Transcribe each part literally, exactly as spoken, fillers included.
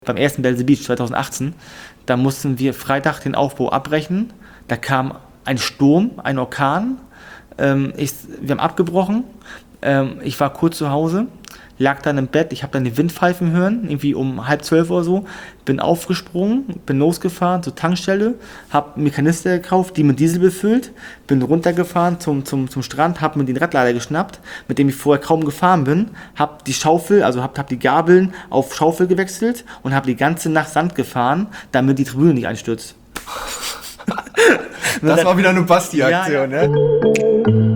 Beim ersten Battle the Beach zwanzig achtzehn, da mussten wir Freitag den Aufbau abbrechen. Da kam ein Sturm, ein Orkan. Ähm, ich, wir haben abgebrochen. Ähm, ich war kurz zu Hause, lag dann im Bett. Ich habe dann die Windpfeifen hören, irgendwie um halb zwölf oder so. Bin aufgesprungen, bin losgefahren zur Tankstelle, habe mir Kanister gekauft, die mit Diesel befüllt, bin runtergefahren zum, zum, zum Strand, habe mir den Radlader geschnappt, mit dem ich vorher kaum gefahren bin, habe die Schaufel, also habe hab die Gabeln auf Schaufel gewechselt und habe die ganze Nacht Sand gefahren, damit die Tribüne nicht einstürzt. Das war wieder eine Basti-Aktion, ja, ja. Ne?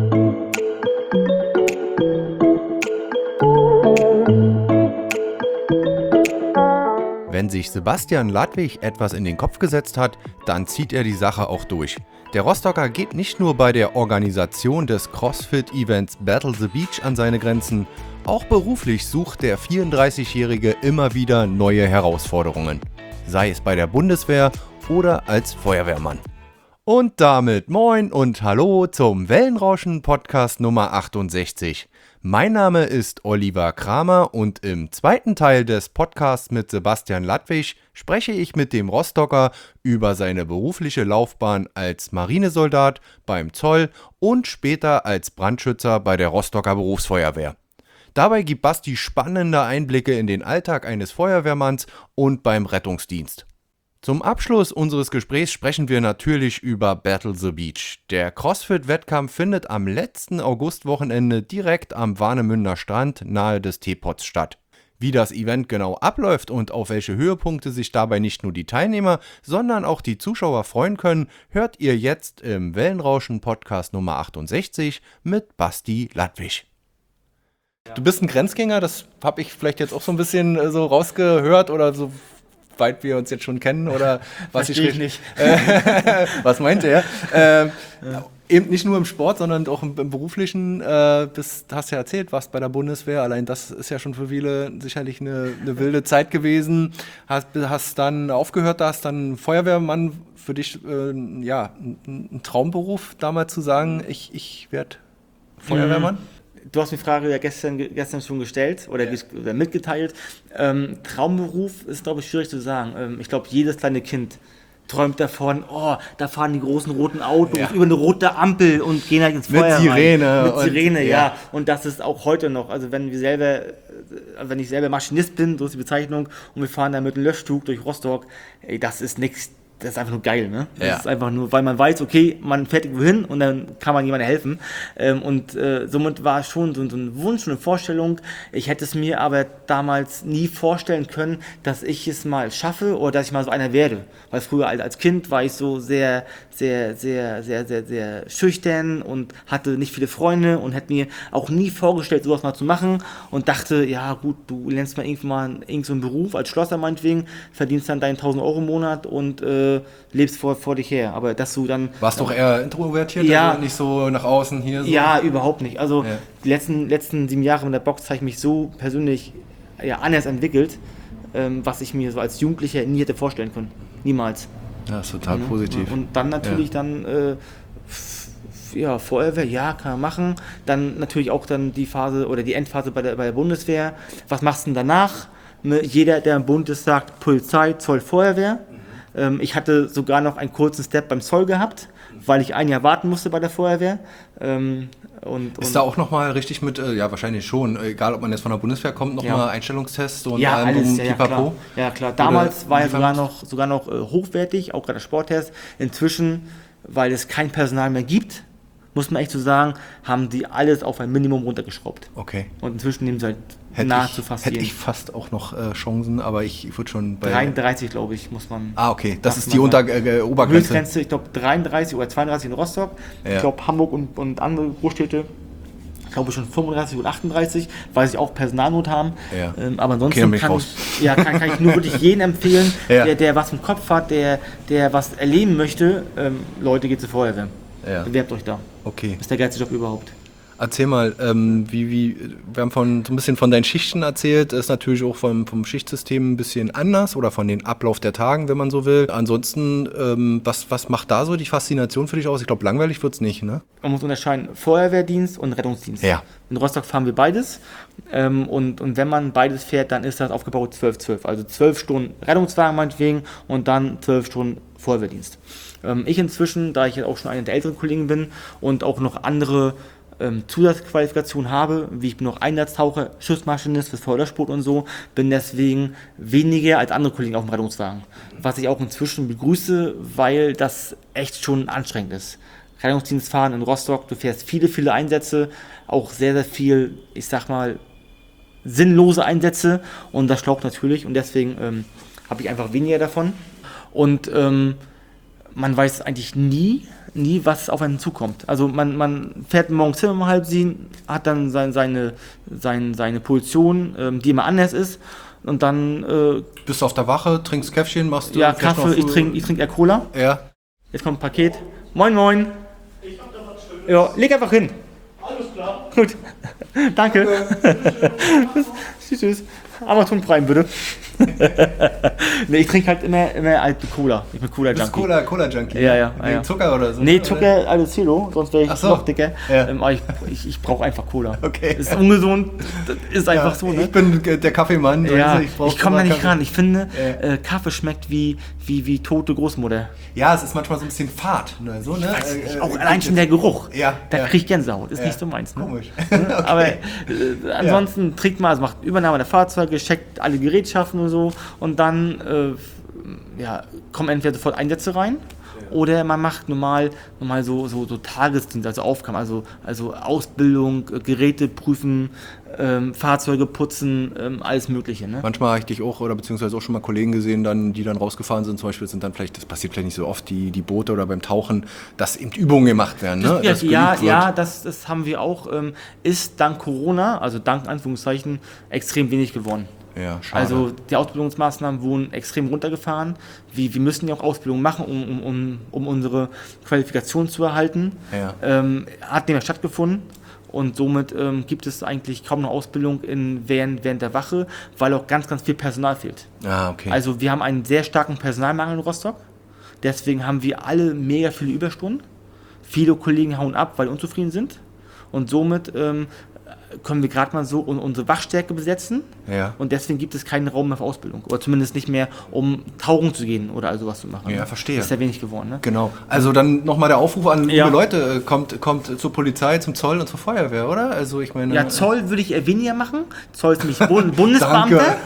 Wenn sich Sebastian Ladwig etwas in den Kopf gesetzt hat, dann zieht er die Sache auch durch. Der Rostocker geht nicht nur bei der Organisation des CrossFit-Events Battle the Beach an seine Grenzen, auch beruflich sucht der vierunddreißigjährige immer wieder neue Herausforderungen. Sei es bei der Bundeswehr oder als Feuerwehrmann. Und damit moin und hallo zum Wellenrauschen-Podcast Nummer achtundsechzig. Mein Name ist Oliver Kramer und im zweiten Teil des Podcasts mit Sebastian Ladwig spreche ich mit dem Rostocker über seine berufliche Laufbahn als Marinesoldat beim Zoll und später als Brandschützer bei der Rostocker Berufsfeuerwehr. Dabei gibt Basti spannende Einblicke in den Alltag eines Feuerwehrmanns und beim Rettungsdienst. Zum Abschluss unseres Gesprächs sprechen wir natürlich über Battle the Beach. Der CrossFit-Wettkampf findet am letzten Augustwochenende direkt am Warnemünder Strand nahe des Teepots statt. Wie das Event genau abläuft und auf welche Höhepunkte sich dabei nicht nur die Teilnehmer, sondern auch die Zuschauer freuen können, hört ihr jetzt im Wellenrauschen-Podcast Nummer achtundsechzig mit Basti Ladwig. Du bist ein Grenzgänger, das habe ich vielleicht jetzt auch so ein bisschen äh, so rausgehört oder so weit wir uns jetzt schon kennen oder was ich, ich nicht. Äh, was meinte er? Äh, ja. Eben nicht nur im Sport, sondern auch im, im Beruflichen. Äh, bist, hast ja erzählt, warst bei der Bundeswehr. Allein das ist ja schon für viele sicherlich eine, eine wilde Zeit gewesen. Hast, hast dann aufgehört, da hast dann Feuerwehrmann für dich äh, ja ein, ein Traumberuf damals zu sagen, ich, ich werde Feuerwehrmann. Mhm. Du hast die Frage ja gestern, gestern schon gestellt oder, ja. oder mitgeteilt. Ähm, Traumberuf ist, glaube ich, schwierig zu sagen. Ähm, ich glaube, jedes kleine Kind träumt davon, oh, da fahren die großen roten Autos ja. über eine rote Ampel und gehen halt ins Feuer Mit Sirene. Rein. Mit Sirene, und, ja. ja. Und das ist auch heute noch. Also wenn wir selber, wenn ich selber Maschinist bin, so ist die Bezeichnung, und wir fahren da mit einem Löschzug durch Rostock, ey, das ist nichts. Das ist einfach nur geil, ne? Das ja. ist einfach nur, weil man weiß, okay, man fährt irgendwo hin und dann kann man jemandem helfen. Ähm, und äh, somit war schon so, so ein Wunsch, eine Vorstellung. Ich hätte es mir aber damals nie vorstellen können, dass ich es mal schaffe oder dass ich mal so einer werde. Weil früher als Kind war ich so sehr, sehr, sehr, sehr, sehr, sehr schüchtern und hatte nicht viele Freunde und hätte mir auch nie vorgestellt, sowas mal zu machen und dachte, ja gut, du lernst mal irgendwann mal irgendeinen so Beruf als Schlosser meinetwegen, verdienst dann deinen tausend Euro im Monat und äh, lebst vor, vor dich her, aber dass du dann... Warst du doch eher introvertiert, ja, also nicht so nach außen hier? So? Ja, überhaupt nicht. Also ja. die letzten, letzten sieben Jahre mit der Box habe ich mich so persönlich ja, anders entwickelt, ähm, was ich mir so als Jugendlicher nie hätte vorstellen können. Niemals. Ja, ist total ja, positiv. Und dann natürlich ja. dann... Äh, f- ja, Feuerwehr, ja, kann man machen. Dann natürlich auch dann die Phase oder die Endphase bei der, bei der Bundeswehr. Was machst du denn danach? Jeder, der im Bund ist, sagt Polizei, Zoll, Feuerwehr. Ich hatte sogar noch einen kurzen Step beim Zoll gehabt, weil ich ein Jahr warten musste bei der Feuerwehr. Und, und ist da auch nochmal richtig mit, ja wahrscheinlich schon, egal ob man jetzt von der Bundeswehr kommt, nochmal ja. Einstellungstests und ja, allem alles, ja, ja, klar. ja klar, damals Oder war er sogar noch, sogar noch äh, hochwertig, auch gerade der Sporttest. Inzwischen, weil es kein Personal mehr gibt, muss man echt so sagen, haben die alles auf ein Minimum runtergeschraubt. Okay. Und inzwischen nehmen sie halt hätte nahezu ich, fast Hätte jeden. ich fast auch noch äh, Chancen, aber ich, ich würde schon bei... dreiunddreißig, glaube ich, muss man... Ah, okay, das ist die Unter äh, Obergrenze. Höchstgrenze, ich glaube dreiunddreißig oder zweiunddreißig in Rostock. Ja. Ich glaube Hamburg und, und andere Großstädte, glaube ich schon fünfunddreißig und achtunddreißig, weil sie auch Personalnot haben. Ja. Ähm, aber ansonsten okay, kann, ich, ja, kann, kann ich nur wirklich jeden empfehlen, ja. der, der was im Kopf hat, der, der was erleben möchte. Ähm, Leute, geht zur Feuerwehr. Ja. Bewerbt euch da. Okay. Das ist der geilste Job überhaupt. Erzähl mal, ähm, wie, wie, wir haben von, so ein bisschen von deinen Schichten erzählt, ist natürlich auch vom, vom Schichtsystem ein bisschen anders oder von den Ablauf der Tagen, wenn man so will. Ansonsten, ähm, was, was macht da so die Faszination für dich aus? Ich glaube, langweilig wird's nicht, ne? Man muss unterscheiden Feuerwehrdienst und Rettungsdienst. Ja. In Rostock fahren wir beides ähm, und, und wenn man beides fährt, dann ist das aufgebaut zwölf zwölf. Also zwölf Stunden Rettungswagen meinetwegen und dann zwölf Stunden Feuerwehrdienst. Ähm, ich inzwischen, da ich jetzt auch schon einer der älteren Kollegen bin und auch noch andere ähm, Zusatzqualifikationen habe, wie ich bin noch Einsatztaucher, Schiffsmaschinist für Fördersport und so, bin deswegen weniger als andere Kollegen auf dem Rettungswagen. Was ich auch inzwischen begrüße, weil das echt schon anstrengend ist. Rettungsdienst fahren in Rostock, du fährst viele, viele Einsätze, auch sehr, sehr viel, ich sag mal, sinnlose Einsätze und das schlaucht natürlich und deswegen ähm, habe ich einfach weniger davon. Und ähm, man weiß eigentlich nie, nie, was auf einen zukommt. Also man, man fährt morgens hin um halb sieben, hat dann sein, seine, sein, seine Position, ähm, die immer anders ist und dann... Äh, Bist du auf der Wache, trinkst Käffchen, machst du... Ja, Kaffee, ich trinke ich trink eher Cola. Ja. Jetzt kommt ein Paket. Moin, moin. Ich hab da was Schönes. Ja, leg einfach hin. Alles klar. Gut. Danke. Tschüss, tschüss. Amazon Prime, bitte. Nee, ich trinke halt immer, immer alte Cola. Ich bin Cola-Junkie. Du bist Cola, Cola-Junkie? Ja, ja. Wegen ja. Zucker oder so? Nee, oder? Zucker, alles Kilo, sonst wäre ich Ach so. noch dicker. Ja. Ähm, aber ich, ich, ich brauche einfach Cola. Okay. Ist ungesund, das ist einfach Ja, so, ne? Ich bin der Kaffeemann. Ja, ich, ich komme da nicht Kaffee. ran. Ich finde, Ja. äh, Kaffee schmeckt wie, wie, wie tote Großmutter. Ja, es ist manchmal so ein bisschen fad. Ne? So, ne? Weiß nicht, Äh, auch äh, allein schon der Geruch. Ja, Da ja. krieg ich Gänsehaut. Ist Ja. nicht so meins. Ne? Komisch. Ne? Okay. Aber äh, ansonsten trinkt man, also macht Übernahme der Fahrzeuge, checkt alle Gerätschaften und so und dann äh, ja, kommen entweder sofort Einsätze rein oder man macht normal, normal so, so, so Tagesdienst, also Aufgaben, also, also Ausbildung, äh, Geräte prüfen, ähm, Fahrzeuge putzen, ähm, alles Mögliche. Ne? Manchmal habe ich dich auch oder beziehungsweise auch schon mal Kollegen gesehen, dann, die dann rausgefahren sind. Zum Beispiel sind dann vielleicht, das passiert vielleicht nicht so oft, die, die Boote oder beim Tauchen, dass eben Übungen gemacht werden. Ne? Ja, Dass ja, geübt wird. ja das, das haben wir auch. Ähm, ist dank Corona, also dank Anführungszeichen, extrem wenig geworden. Ja, schade. Also die Ausbildungsmaßnahmen wurden extrem runtergefahren. Wir, wir müssen ja auch Ausbildung machen, um, um, um, um unsere Qualifikation zu erhalten. Ja. Ähm, hat nicht mehr stattgefunden. Und somit ähm, gibt es eigentlich kaum noch Ausbildung in, während, während der Wache, weil auch ganz, ganz viel Personal fehlt. Ah, okay. Also wir haben einen sehr starken Personalmangel in Rostock. Deswegen haben wir alle mega viele Überstunden. Viele Kollegen hauen ab, weil sie unzufrieden sind. Und somit ähm, können wir gerade mal so unsere Wachstärke besetzen. Ja. Und deswegen gibt es keinen Raum mehr für Ausbildung. Oder zumindest nicht mehr, um tauchen zu gehen oder also was zu machen. Ja, ne? verstehe. Das ist sehr wenig geworden. Ne? Genau. Also dann nochmal der Aufruf an liebe Ja. Leute, äh, kommt, kommt zur Polizei, zum Zoll und zur Feuerwehr, oder? Also ich meine... Ja, Zoll würde ich eher weniger machen. Zoll ist nämlich Bund Bundesbeamter.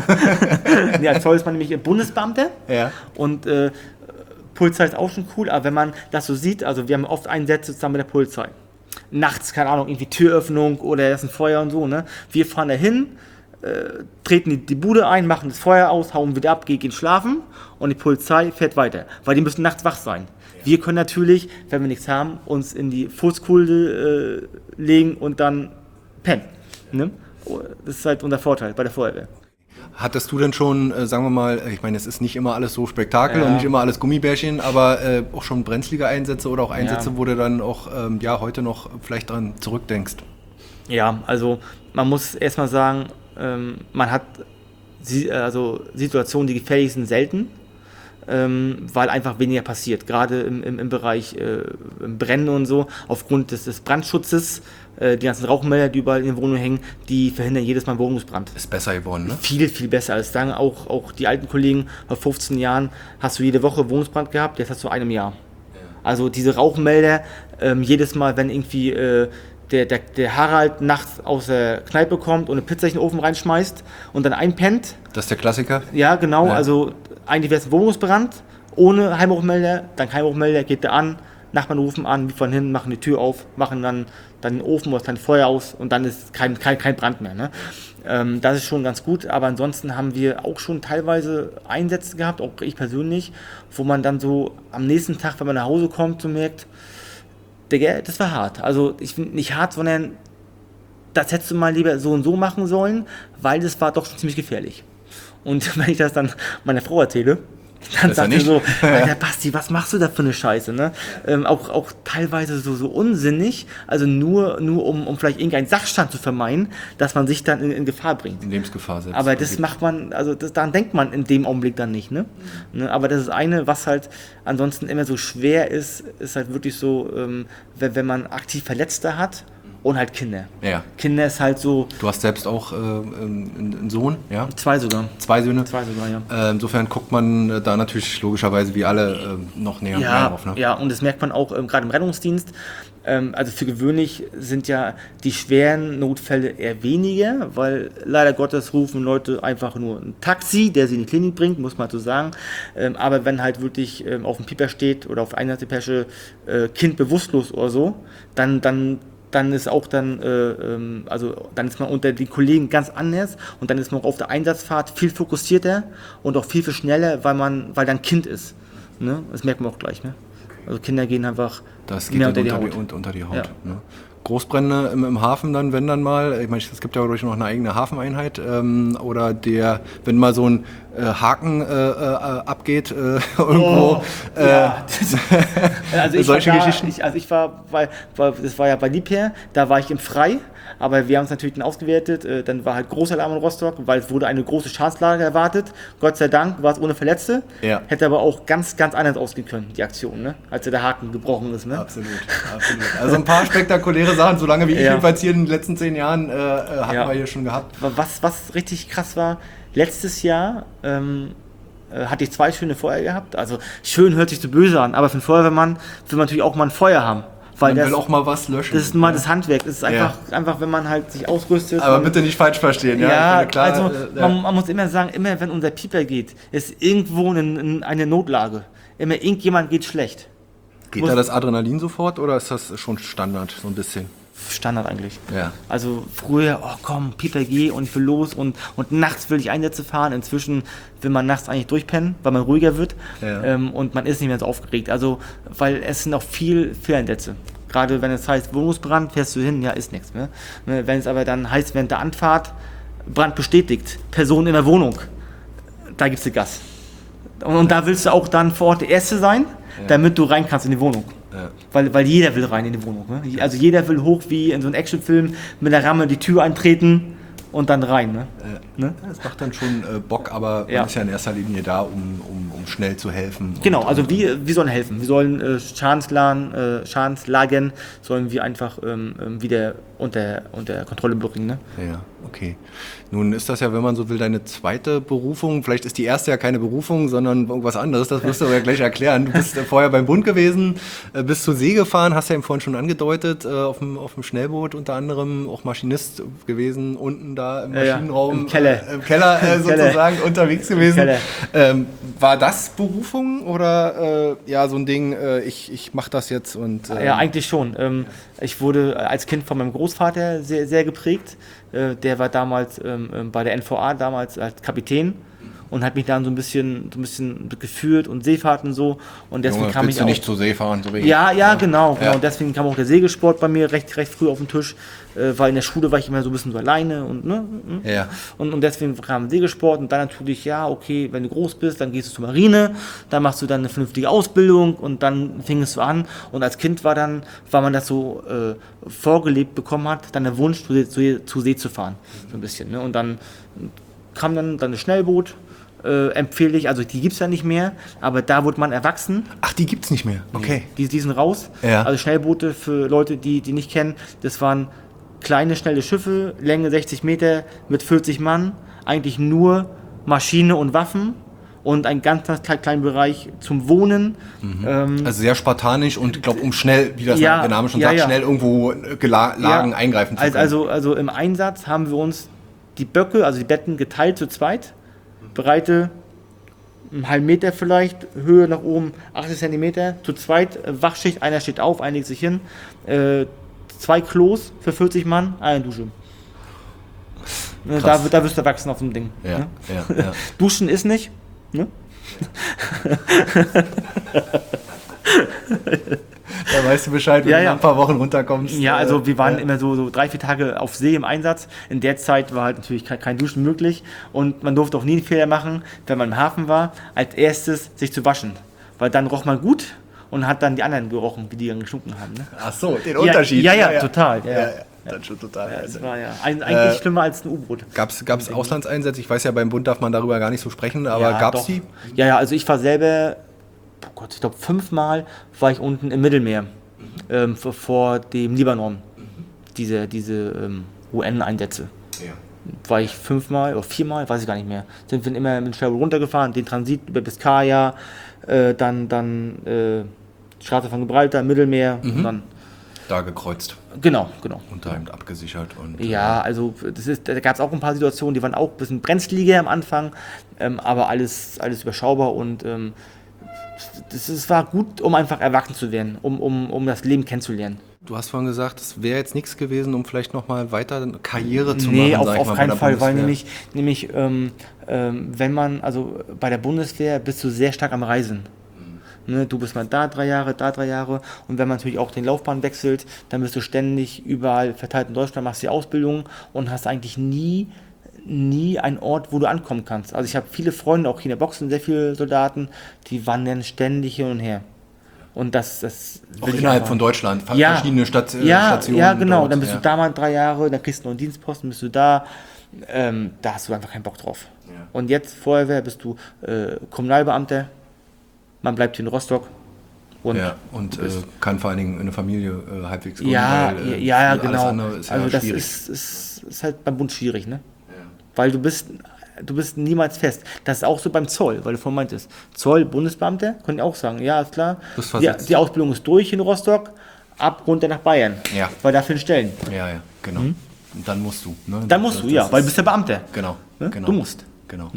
Ja, Zoll ist man nämlich Bundesbeamter. Ja. Und äh, Polizei ist auch schon cool, aber wenn man das so sieht, also wir haben oft Einsätze zusammen mit der Polizei. Nachts, keine Ahnung, irgendwie Türöffnung oder es ist ein Feuer und so, ne? Wir fahren da hin, äh, treten die, die Bude ein, machen das Feuer aus, hauen wieder ab, gehen schlafen und die Polizei fährt weiter, weil die müssen nachts wach sein. Wir können natürlich, wenn wir nichts haben, uns in die Fußkulde äh, legen und dann pennen. Ne? Das ist halt unser Vorteil bei der Feuerwehr. Hattest du denn schon, äh, sagen wir mal, ich meine, es ist nicht immer alles so Spektakel Ja. und nicht immer alles Gummibärchen, aber äh, auch schon brenzlige Einsätze oder auch Einsätze, Ja. wo du dann auch ähm, ja, heute noch vielleicht dran zurückdenkst? Ja, also man muss erstmal sagen, ähm, man hat si- also Situationen, die gefährlich sind, selten, ähm, weil einfach weniger passiert, gerade im, im, im Bereich äh, im Brennen und so, aufgrund des, des Brandschutzes, äh, die ganzen Rauchmelder, die überall in den Wohnungen hängen, die verhindern jedes Mal einen Wohnungsbrand. Ist besser geworden, ne? Viel, viel besser als sagen auch, auch die alten Kollegen, vor fünfzehn Jahren hast du jede Woche Wohnungsbrand gehabt, jetzt hast du einem Jahr. Also diese Rauchmelder, ähm, jedes Mal, wenn irgendwie äh, der, der, der Harald nachts aus der Kneipe kommt und eine Pizza in den Ofen reinschmeißt und dann einpennt, Das ist der Klassiker. ja genau, Ja. also eigentlich wäre es ein Wohnungsbrand, ohne Heimrauchmelder, dann Heimrauchmelder, geht der an, Nachbarn rufen an, wir von hinten machen die Tür auf, machen dann, dann den Ofen oder das kleine Feuer aus und dann ist kein, kein, kein Brand mehr. Ne? Ähm, das ist schon ganz gut, aber ansonsten haben wir auch schon teilweise Einsätze gehabt, auch ich persönlich, wo man dann so am nächsten Tag, wenn man nach Hause kommt, so merkt, Digga, das war hart. Also ich finde nicht hart, sondern das hättest du mal lieber so und so machen sollen, weil das war doch schon ziemlich gefährlich. Und wenn ich das dann meiner Frau erzähle, Dann Das ist ja sagt er nicht. so, Alter Basti, was machst du da für eine Scheiße, ne? Ähm, auch, auch teilweise so, so unsinnig, also nur, nur um, um vielleicht irgendeinen Sachstand zu vermeiden, dass man sich dann in, in Gefahr bringt. In Lebensgefahr setzt. Aber das macht man, also das, daran denkt man in dem Augenblick dann nicht, ne? ne? Aber das ist eine, was halt ansonsten immer so schwer ist, ist halt wirklich so, ähm, wenn, wenn man aktiv Verletzte hat und halt Kinder. Ja. Kinder ist halt so, Du hast selbst auch äh, einen einen Sohn, ja? zwei sogar, Zwei Söhne. zwei sogar, ja. Äh, insofern guckt man äh, da natürlich logischerweise wie alle äh, noch näher, näher Ja, drauf. Ne? ja, und das merkt man auch ähm, gerade im Rettungsdienst. Ähm, also für gewöhnlich sind ja die schweren Notfälle eher weniger, weil leider Gottes rufen Leute einfach nur ein Taxi, der sie in die Klinik bringt, muss man so sagen. Ähm, aber wenn halt wirklich ähm, auf dem Pieper steht oder auf einer Depesche äh, Kind bewusstlos oder so, dann, dann dann ist auch dann, äh, ähm, also dann ist man unter den Kollegen ganz anders und dann ist man auch auf der Einsatzfahrt viel fokussierter und auch viel, viel schneller, weil man, weil dann Kind ist. Ne? Das merkt man auch gleich. Ne? Also Kinder gehen einfach Das geht mehr unter, unter die die, Haut. und, unter die Haut. Ja. Ne? Großbrände im, im Hafen dann, wenn dann mal, ich meine, es gibt ja dadurch noch eine eigene Hafeneinheit, ähm, oder der, wenn mal so ein äh, Haken äh, äh, abgeht äh, irgendwo. Oh, äh, ja. Also ich solche war da, Geschichten. Ich, also ich war, bei, bei, das war ja bei Liebherr, da war ich im Frei, aber wir haben es natürlich dann ausgewertet, äh, dann war halt Großalarm in Rostock, weil es wurde eine große Schadenslage erwartet. Gott sei Dank war es ohne Verletzte, Ja. hätte aber auch ganz, ganz anders ausgehen können, die Aktion, ne? Als der Haken gebrochen ist. Ne? Absolut, absolut. Also ein paar spektakuläre Sachen, solange wie ich Ja. jedenfalls hier in den letzten zehn Jahren äh, äh, hatten Ja. wir hier schon gehabt. Was, was richtig krass war, letztes Jahr ähm, äh, hatte ich zwei schöne Feuer gehabt. Also schön hört sich so böse an, aber für einen Feuerwehrmann will man natürlich auch mal ein Feuer haben. Weil Man das, will auch mal was löschen. das ist mal das Handwerk. Das ist einfach, Ja. einfach, wenn man halt sich ausrüstet. Aber und, bitte nicht falsch verstehen. Ja, Ja, ich finde, klar, also äh, man, man muss immer sagen, immer wenn unser Pieper geht, ist irgendwo eine, eine Notlage. Immer irgendjemand geht schlecht. geht muss- da das Adrenalin sofort oder ist das schon Standard, so ein bisschen? Standard eigentlich. Ja. Also früher, oh komm, Pieper geh und ich will los und, und nachts will ich Einsätze fahren. Inzwischen will man nachts eigentlich durchpennen, weil man ruhiger wird, Ja. ähm, und man ist nicht mehr so aufgeregt. Also, weil es sind auch viel Fehleinsätze. Gerade wenn es heißt Wohnungsbrand, fährst du hin, ja, ist nichts mehr. Ne, wenn es aber dann heißt, während der Anfahrt, Brand bestätigt, Person in der Wohnung, da gibst du Gas. Und, und da willst du auch dann vor Ort der Erste sein, damit du rein kannst in die Wohnung. Ja. Weil, weil jeder will rein in die Wohnung. Ne? Also jeder will hoch wie in so einem Actionfilm mit der Ramme die Tür eintreten und dann rein. Ne? Äh, Ne? Das macht dann schon äh, Bock, aber man Ja. ist ja in erster Linie da, um, um, um schnell zu helfen. Genau, Und, also wir, wir sollen helfen. Wir sollen äh, Schadenslagen, äh, Schadenslagen sollen wir einfach ähm, ähm, wieder unter, unter Kontrolle bringen. Ne? Ja, okay. Nun ist das ja, wenn man so will, deine zweite Berufung. Vielleicht ist die erste ja keine Berufung, sondern irgendwas anderes. Das wirst du aber ja gleich erklären. Du bist äh, vorher beim Bund gewesen, äh, bist zur See gefahren, hast ja eben vorhin schon angedeutet, äh, auf, dem, auf dem Schnellboot unter anderem, auch Maschinist gewesen, unten da im Ja, ja, Maschinenraum. im Keller. Äh, Im Keller äh, Im Keller. sozusagen unterwegs gewesen. Keller. Ähm, war das Berufung oder äh, ja so ein Ding, äh, ich, ich mache das jetzt und... äh, Ja, eigentlich schon. Ähm, ich wurde als Kind von meinem Großvater sehr, sehr geprägt. Äh, der war damals ähm, ähm, bei der N V A, damals als Kapitän und hat mich dann so ein bisschen, so ein bisschen geführt und Seefahrten so. Und deswegen Junge, kam willst ich du auch... nicht zur See fahren? So wegen- Ja, ja, genau, genau. Ja. Und deswegen kam auch der Segelsport bei mir recht, recht früh auf den Tisch, äh, weil in der Schule war ich immer so ein bisschen so alleine und ne. Ja. Und, und deswegen kam Segelsport und dann natürlich, ja, okay, wenn du groß bist, dann gehst du zur Marine, dann machst du dann eine vernünftige Ausbildung und dann fingst du an. Und als Kind war dann, weil man das so äh, vorgelebt bekommen hat, dann der Wunsch, zu, zu, zu See zu fahren, so ein bisschen. Ne? Und dann kam dann, dann das Schnellboot. Äh, empfehle ich, also die gibt es ja nicht mehr, aber da wurde man erwachsen. Ach, die gibt's nicht mehr. Okay. Die, die sind raus. Ja. Also Schnellboote für Leute, die die nicht kennen, das waren kleine, schnelle Schiffe, Länge sechzig Meter mit vierzig Mann, eigentlich nur Maschine und Waffen und ein ganz, ganz klein- kleinen Bereich zum Wohnen. Ähm, Also sehr spartanisch und ich glaube, um schnell, wie das Ja, der Name schon ja, sagt, ja. schnell irgendwo äh, Gela Lagen ja, eingreifen zu also, können. also, also im Einsatz haben wir uns die Böcke, also die Betten geteilt zu zweit, Breite einen halben Meter vielleicht, Höhe nach oben achtzig Zentimeter, zu zweit, äh, Wachschicht, einer steht auf, einer legt sich hin, äh, zwei Klos für vierzig Mann, eine Dusche. Ne, da, Krass. da wirst du erwachsen auf dem Ding. ja, Ne? ja, ja. Duschen ist nicht. Ne? Da weißt du Bescheid, wenn Ja, du ja. nach ein paar Wochen runterkommst. Ja, also wir waren äh, immer so, so drei, vier Tage auf See im Einsatz. In der Zeit war halt natürlich kein, kein Duschen möglich und man durfte auch nie einen Fehler machen, wenn man im Hafen war, als erstes sich zu waschen. Weil dann roch man gut und hat dann die anderen gerochen, wie die dann gestunken haben. Ne? Ach so, den Unterschied. Ja, ja, ja, total. Ja, Ja, ja. ja, dann schon total. Ja, das war ja ein, eigentlich Äh, schlimmer als ein U-Boot. Gab es Auslandseinsätze? Ich weiß ja, beim Bund darf man darüber gar nicht so sprechen, aber Ja, gab es doch. die? Ja, ja, also ich war selber, oh Gott, ich glaube fünfmal war ich unten im Mittelmeer, ähm, vor, vor dem Libanon. Diese, diese ähm, U N-Einsätze. Ja. War ich fünfmal oder viermal, weiß ich gar nicht mehr. Sind wir immer mit dem Schwerboot runtergefahren, den Transit über Biskaya, äh, dann, dann äh, Straße von Gibraltar, Mittelmeer, und dann, Da gekreuzt, genau, genau. Unterhemd abgesichert und Ja, also das ist, da gab es auch ein paar Situationen, die waren auch ein bisschen brenzliger am Anfang, ähm, aber alles, alles überschaubar und ähm, das, das war gut, um einfach erwachsen zu werden, um, um, um das Leben kennenzulernen. Du hast vorhin gesagt, es wäre jetzt nichts gewesen, um vielleicht nochmal weiter eine Karriere zu Nee, machen, auf, sag ich auf mal, keinen bei der Fall, weil Bundeswehr. nämlich, nämlich ähm, ähm, wenn man, also bei der Bundeswehr bist du sehr stark am Reisen. Ne, du bist mal da drei Jahre, da drei Jahre und wenn man natürlich auch den Laufbahn wechselt, dann bist du ständig überall verteilt in Deutschland, machst die Ausbildung und hast eigentlich nie, nie einen Ort, wo du ankommen kannst. Also ich habe viele Freunde, auch hier in der Boxen, sehr viele Soldaten, die wandern ständig hin und her. Und das, das Auch will ich innerhalb einfach- von Deutschland, fa- Ja. verschiedene Stat äh, ja, Stationen. Ja, genau. dort, Dann bist ja. du da mal drei Jahre, dann kriegst du noch einen Dienstposten, bist du da. Ähm, da hast du einfach keinen Bock drauf. Ja. Und jetzt, Feuerwehr, bist du äh, Kommunalbeamter. Man bleibt hier in Rostock. Und Ja, und äh, kann vor allen Dingen eine Familie äh, halbwegs gründen, ja, weil, äh, ja, ja, alles genau. andere ist ja Also das schwierig. ist, ist, ist halt beim Bund schwierig, ne? Ja. Weil du bist, du bist niemals fest. Das ist auch so beim Zoll, weil du vorhin meintest. Zoll, Bundesbeamter, können auch sagen, ja, ist klar. Bist Die, versetzt. die Ausbildung ist durch in Rostock, ab runter nach Bayern. Ja. Weil dafür Stellen. Ja, ja, genau. Und dann musst du. Ne? Hm? Dann musst Das- du, das ja, ist- weil du bist ja Beamter. Genau, Ne? genau. Du musst. Genau.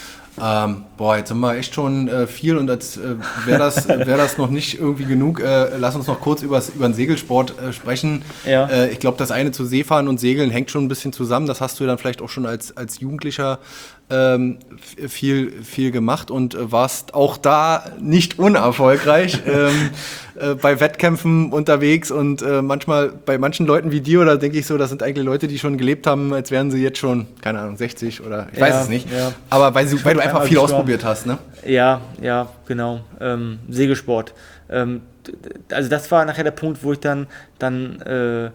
Ähm, boah, jetzt haben wir echt schon äh, viel und als äh, wäre das, wär das noch nicht irgendwie genug, äh, lass uns noch kurz übers, über den Segelsport äh, sprechen. Ja. Äh, ich glaube, das eine zu Seefahren und Segeln hängt schon ein bisschen zusammen. Das hast du dann vielleicht auch schon als, als Jugendlicher ähm, f- viel, viel gemacht und äh, warst auch da nicht unerfolgreich ähm, äh, bei Wettkämpfen unterwegs und äh, manchmal bei manchen Leuten wie dir, oder denke ich so, das sind eigentlich Leute, die schon gelebt haben, als wären sie jetzt schon, keine Ahnung, sechzig oder ich weiß Ja, es nicht. ja. Aber weil, sie, weil du einfach einmal viel gestorben. ausprobiert hast, ne? Ja, ja, genau. Ähm, Segelsport. Ähm, d- d- also das war nachher der Punkt, wo ich dann, dann äh,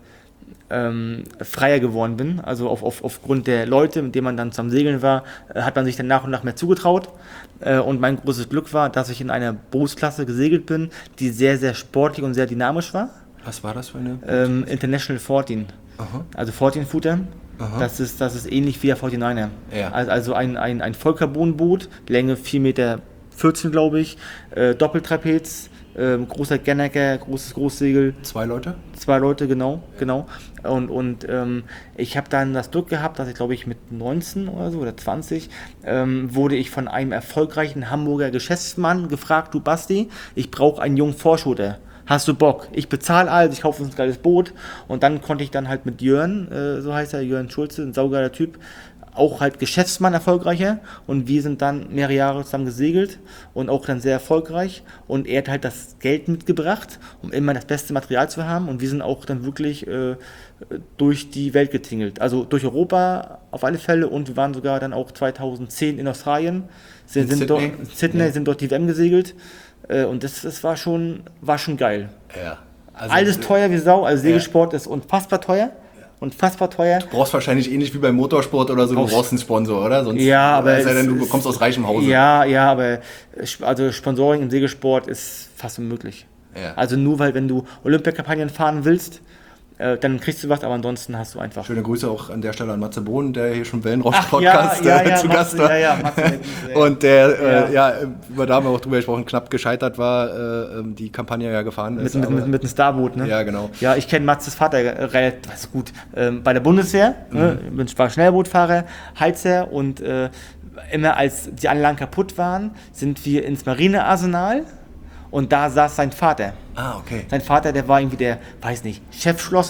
ähm, freier geworden bin. Also auf, auf, aufgrund der Leute, mit denen man dann zusammen segeln war, äh, hat man sich dann nach und nach mehr zugetraut. Äh, und mein großes Glück war, dass ich in einer Bootsklasse gesegelt bin, die sehr, sehr sportlich und sehr dynamisch war. Was war das für eine? Ähm, International vierzehn. Aha. Also vierzehn Footer. Aha. Das ist, das ist ähnlich wie der vierzehner. Ja. Also, also ein, ein, ein Vollcarbonboot, Länge vier Meter vierzehn, glaube ich, äh, Doppeltrapez, ähm, großer Gennecker, großes Großsegel, Zwei Leute? zwei Leute, genau, genau. Und, und ähm, ich habe dann das Glück gehabt, dass ich, glaube ich, mit neunzehn oder so oder zwanzig ähm, wurde ich von einem erfolgreichen Hamburger Geschäftsmann gefragt, du Basti, ich brauche einen jungen Vorschooter. Hast du Bock? Ich bezahle alles, ich kaufe uns ein geiles Boot. Und dann konnte ich dann halt mit Jörn, äh, so heißt er, Jörn Schulze, ein saugeiler Typ, auch halt Geschäftsmann erfolgreicher. Und wir sind dann mehrere Jahre zusammen gesegelt und auch dann sehr erfolgreich. Und er hat halt das Geld mitgebracht, um immer das beste Material zu haben. Und wir sind auch dann wirklich äh, durch die Welt getingelt. Also durch Europa auf alle Fälle. Und wir waren sogar dann auch zweitausendzehn in Australien. Sind, In sind Sydney? Dort, Sydney, Ja. sind dort die W M gesegelt. Äh, Und das, das war schon, war schon geil. Ja. Also, Alles teuer wie Sau, also Segelsport ist unfassbar teuer. Unfassbar teuer. Du brauchst wahrscheinlich ähnlich wie beim Motorsport oder so, du Aus- brauchst einen Sponsor, oder? Sonst, Ja, aber Es sei denn, es du ist- kommst aus reichem Hause. Ja, ja, aber äh, also Sponsoring im Segelsport ist fast unmöglich. Ja. Also nur weil, wenn du Olympiakampagnen fahren willst, äh, dann kriegst du was, aber ansonsten hast du einfach. Schöne Grüße auch an der Stelle an Matze Bohn, der hier schon Ach, Wellenrausch-Podcast ja, ja, äh, ja, zu Matze, Gast war. ja, ja, Matze, ja. Und der, äh, Ja. ja, über da haben wir auch drüber gesprochen, knapp gescheitert war, äh, ähm, die Kampagne ja gefahren Mit, ist. mit, aber- mit, mit einem Starboot, ne? Ja, genau. Ja, ich kenne Matzes Vater äh, relativ also gut. Ähm, bei der Bundeswehr, ne, bin ich war Schnellbootfahrer, Heizer und äh, immer als die Anlagen kaputt waren, sind wir ins Marinearsenal und da saß sein Vater. Ah, okay. Sein Vater, der war irgendwie der, weiß nicht, Chefschlosser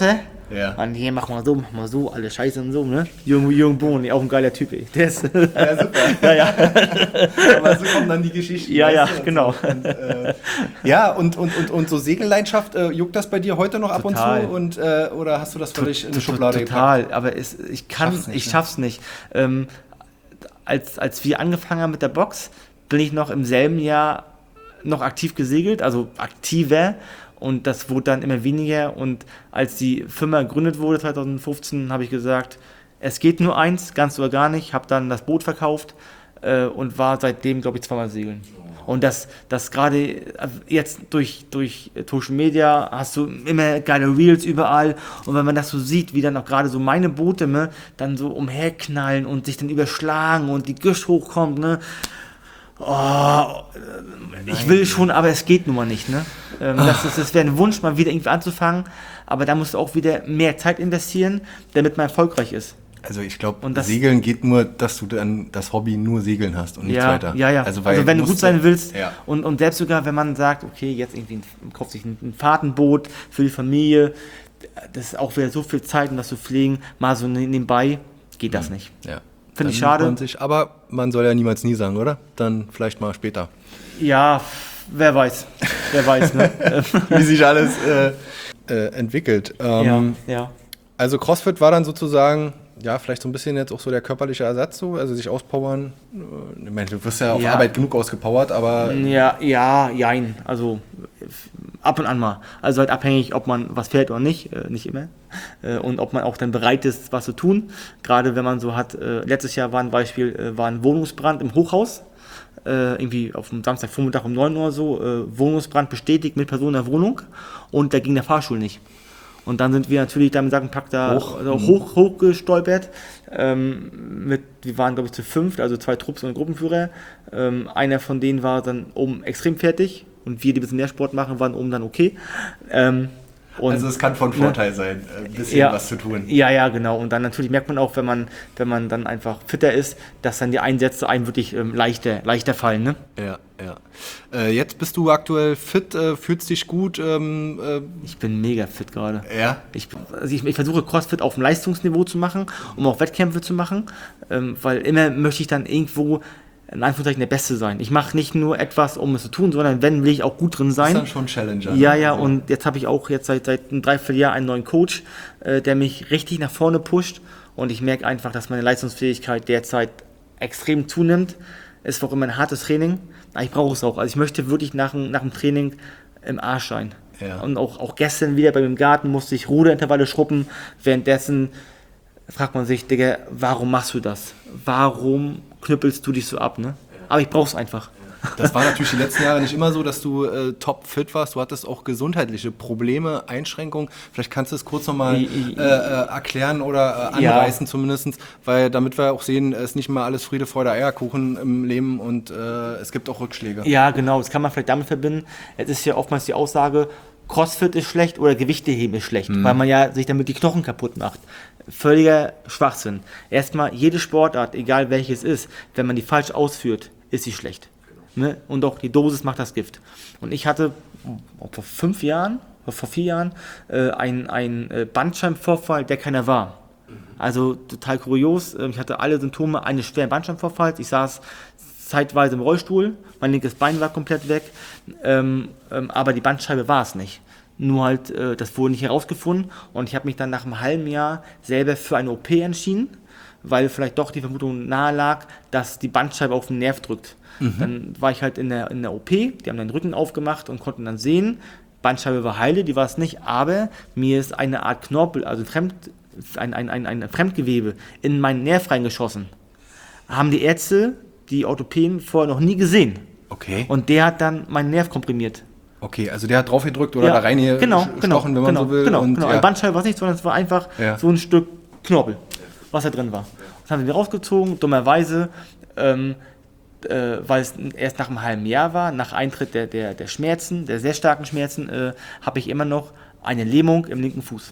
Ja. Und hier, mach mal so, mach mal so, alle Scheiße und so, ne? Jürgen, Jürgen Bohn, auch ein geiler Typ, ey. Der ist, Ja, super. ja, ja. Aber so kommen dann die Geschichten. Ja, ja, weißt du, genau. Und, und, äh, ja, und, und, und, und so Segelleidenschaft, äh, juckt das bei dir heute noch ab Total. und zu? Und, äh, oder hast du das völlig in die Tot- Schublade Total, gepackt? aber es, ich kann, Schaff's nicht, ich ne? schaff's nicht. Ähm, als, als wir angefangen haben mit der Box, bin ich noch im selben Jahr noch aktiv gesegelt, also aktiver, und das wurde dann immer weniger, und als die Firma gegründet wurde zwanzig fünfzehn, habe ich gesagt, es geht nur eins, ganz oder gar nicht, habe dann das Boot verkauft äh, und war seitdem, glaube ich, zweimal segeln. Und das, das gerade jetzt durch, durch Social Media hast du immer geile Reels überall, und wenn man das so sieht, wie dann auch gerade so meine Boote, ne, dann so umherknallen und sich dann überschlagen und die Gischt hochkommt, ne, oh, ich will schon, aber es geht nun mal nicht, ne. Ähm, das ist, das wäre ein Wunsch, mal wieder irgendwie anzufangen, aber da musst du auch wieder mehr Zeit investieren, damit man erfolgreich ist. Also ich glaube, Und das- Segeln geht nur, dass du dann das Hobby nur Segeln hast und nichts Ja, weiter. ja, ja. Also, Also, weil wenn du musst gut sein willst, Ja. und, und selbst sogar, wenn man sagt, okay, jetzt irgendwie ein, kauft sich ein, ein Fahrtenboot für die Familie, das ist auch wieder so viel Zeit, um das zu pflegen, mal so nebenbei, geht das nicht. Ja. Finde ich Dann schade. man sich, aber man soll ja niemals nie sagen, oder? Dann vielleicht mal später. Ja, wer weiß, wer weiß, ne? Wie sich alles äh, äh, entwickelt. Ähm, ja, ja. Also CrossFit war dann sozusagen, ja, vielleicht so ein bisschen jetzt auch so der körperliche Ersatz, so, also sich auspowern. Ich meine, du wirst ja auf Ja. Arbeit genug ausgepowert, aber Ja, ja, jein. Also f- ab und an mal. Also halt abhängig, ob man was fährt oder nicht, äh, nicht immer. Äh, und ob man auch dann bereit ist, was zu tun. Gerade wenn man so hat, äh, letztes Jahr war ein Beispiel, äh, war ein Wohnungsbrand im Hochhaus. Äh, irgendwie auf dem Samstagvormittag um neun Uhr so, äh, Wohnungsbrand bestätigt mit Personen in der Wohnung, und da ging der Fahrstuhl nicht. Und dann sind wir natürlich da mit Sack und Pack da Hoch. hoch, hoch, hoch gestolpert. Ähm, mit, wir waren, glaube ich, zu fünft, also zwei Trupps und ein Gruppenführer. Ähm, einer von denen war dann oben extrem fertig, und wir, die ein bisschen mehr Sport machen, waren oben dann okay. Ähm, und also es kann von Vorteil sein, ein bisschen Ja. was zu tun. Ja, ja, genau. Und dann natürlich merkt man auch, wenn man, wenn man dann einfach fitter ist, dass dann die Einsätze einem wirklich ähm, leichter, leichter fallen. Ne? Ja, ja. Äh, jetzt bist du aktuell fit, äh, fühlst dich gut. Ähm, äh, Ich bin mega fit gerade. ja. Ich, also ich, ich versuche CrossFit auf dem Leistungsniveau zu machen, um auch Wettkämpfe zu machen, ähm, weil immer möchte ich dann irgendwo in Anführungszeichen der Beste sein. Ich mache nicht nur etwas, um es zu tun, sondern wenn, will ich auch gut drin Ist sein. dann schon Challenger. Ja, ne? ja, Also, und jetzt habe ich auch jetzt seit, seit einem Dreivierteljahr einen neuen Coach, äh, der mich richtig nach vorne pusht, und ich merke einfach, dass meine Leistungsfähigkeit derzeit extrem zunimmt. Es war auch immer ein hartes Training, aber ich brauche es auch. Also ich möchte wirklich nach, dem- nach dem Training im Arsch sein. Ja. Und auch, auch gestern wieder bei mir im Garten musste ich Ruderintervalle schruppen, währenddessen fragt man sich, Digga, warum machst du das? Warum knüppelst du dich so ab, ne? Aber ich brauch's einfach. Das war natürlich die letzten Jahre nicht immer so, dass du äh, top fit warst. Du hattest auch gesundheitliche Probleme, Einschränkungen. Vielleicht kannst du es kurz nochmal äh, äh, erklären oder äh, Ja. anreißen zumindest, weil damit wir auch sehen, es ist nicht mal alles Friede, Freude, Eierkuchen im Leben, und äh, es gibt auch Rückschläge. Ja, genau, das kann man vielleicht damit verbinden. Es ist ja oftmals die Aussage, CrossFit ist schlecht oder Gewichteheben ist schlecht, weil man ja sich damit die Knochen kaputt macht. Völliger Schwachsinn. Erstmal, jede Sportart, egal welches ist, wenn man die falsch ausführt, ist sie schlecht. Ne? Und auch die Dosis macht das Gift. Und ich hatte oh, vor fünf Jahren, oder vor vier Jahren, äh, einen ein Bandscheibenvorfall, der keiner war. Also total kurios. Ähm, Ich hatte alle Symptome eines schweren Bandscheibenvorfalls. Ich saß zeitweise im Rollstuhl, mein linkes Bein war komplett weg, ähm, ähm, aber die Bandscheibe war es nicht. Nur halt, äh, das wurde nicht herausgefunden, und ich habe mich dann nach einem halben Jahr selber für eine O P entschieden, weil vielleicht doch die Vermutung nahe lag, dass die Bandscheibe auf den Nerv drückt. Dann war ich halt in der, in der O P, die haben den Rücken aufgemacht und konnten dann sehen, Bandscheibe war heile, die war es nicht, aber mir ist eine Art Knorpel, also Fremd, ein, ein, ein, ein Fremdgewebe in meinen Nerv reingeschossen. Haben die Ärzte, die Orthopäden, vorher noch nie gesehen. Okay. Und der hat dann meinen Nerv komprimiert. Okay, also der hat drauf gedrückt oder da rein hier genau, gestochen, genau, wenn man genau, so will. Genau, und, genau. ja. Eine Bandscheibe war es nicht, sondern es war einfach Ja. so ein Stück Knorpel, was da drin war. Das haben wir rausgezogen, dummerweise, ähm, äh, weil es erst nach einem halben Jahr war, nach Eintritt der, der, der Schmerzen, der sehr starken Schmerzen, äh, habe ich immer noch eine Lähmung im linken Fuß.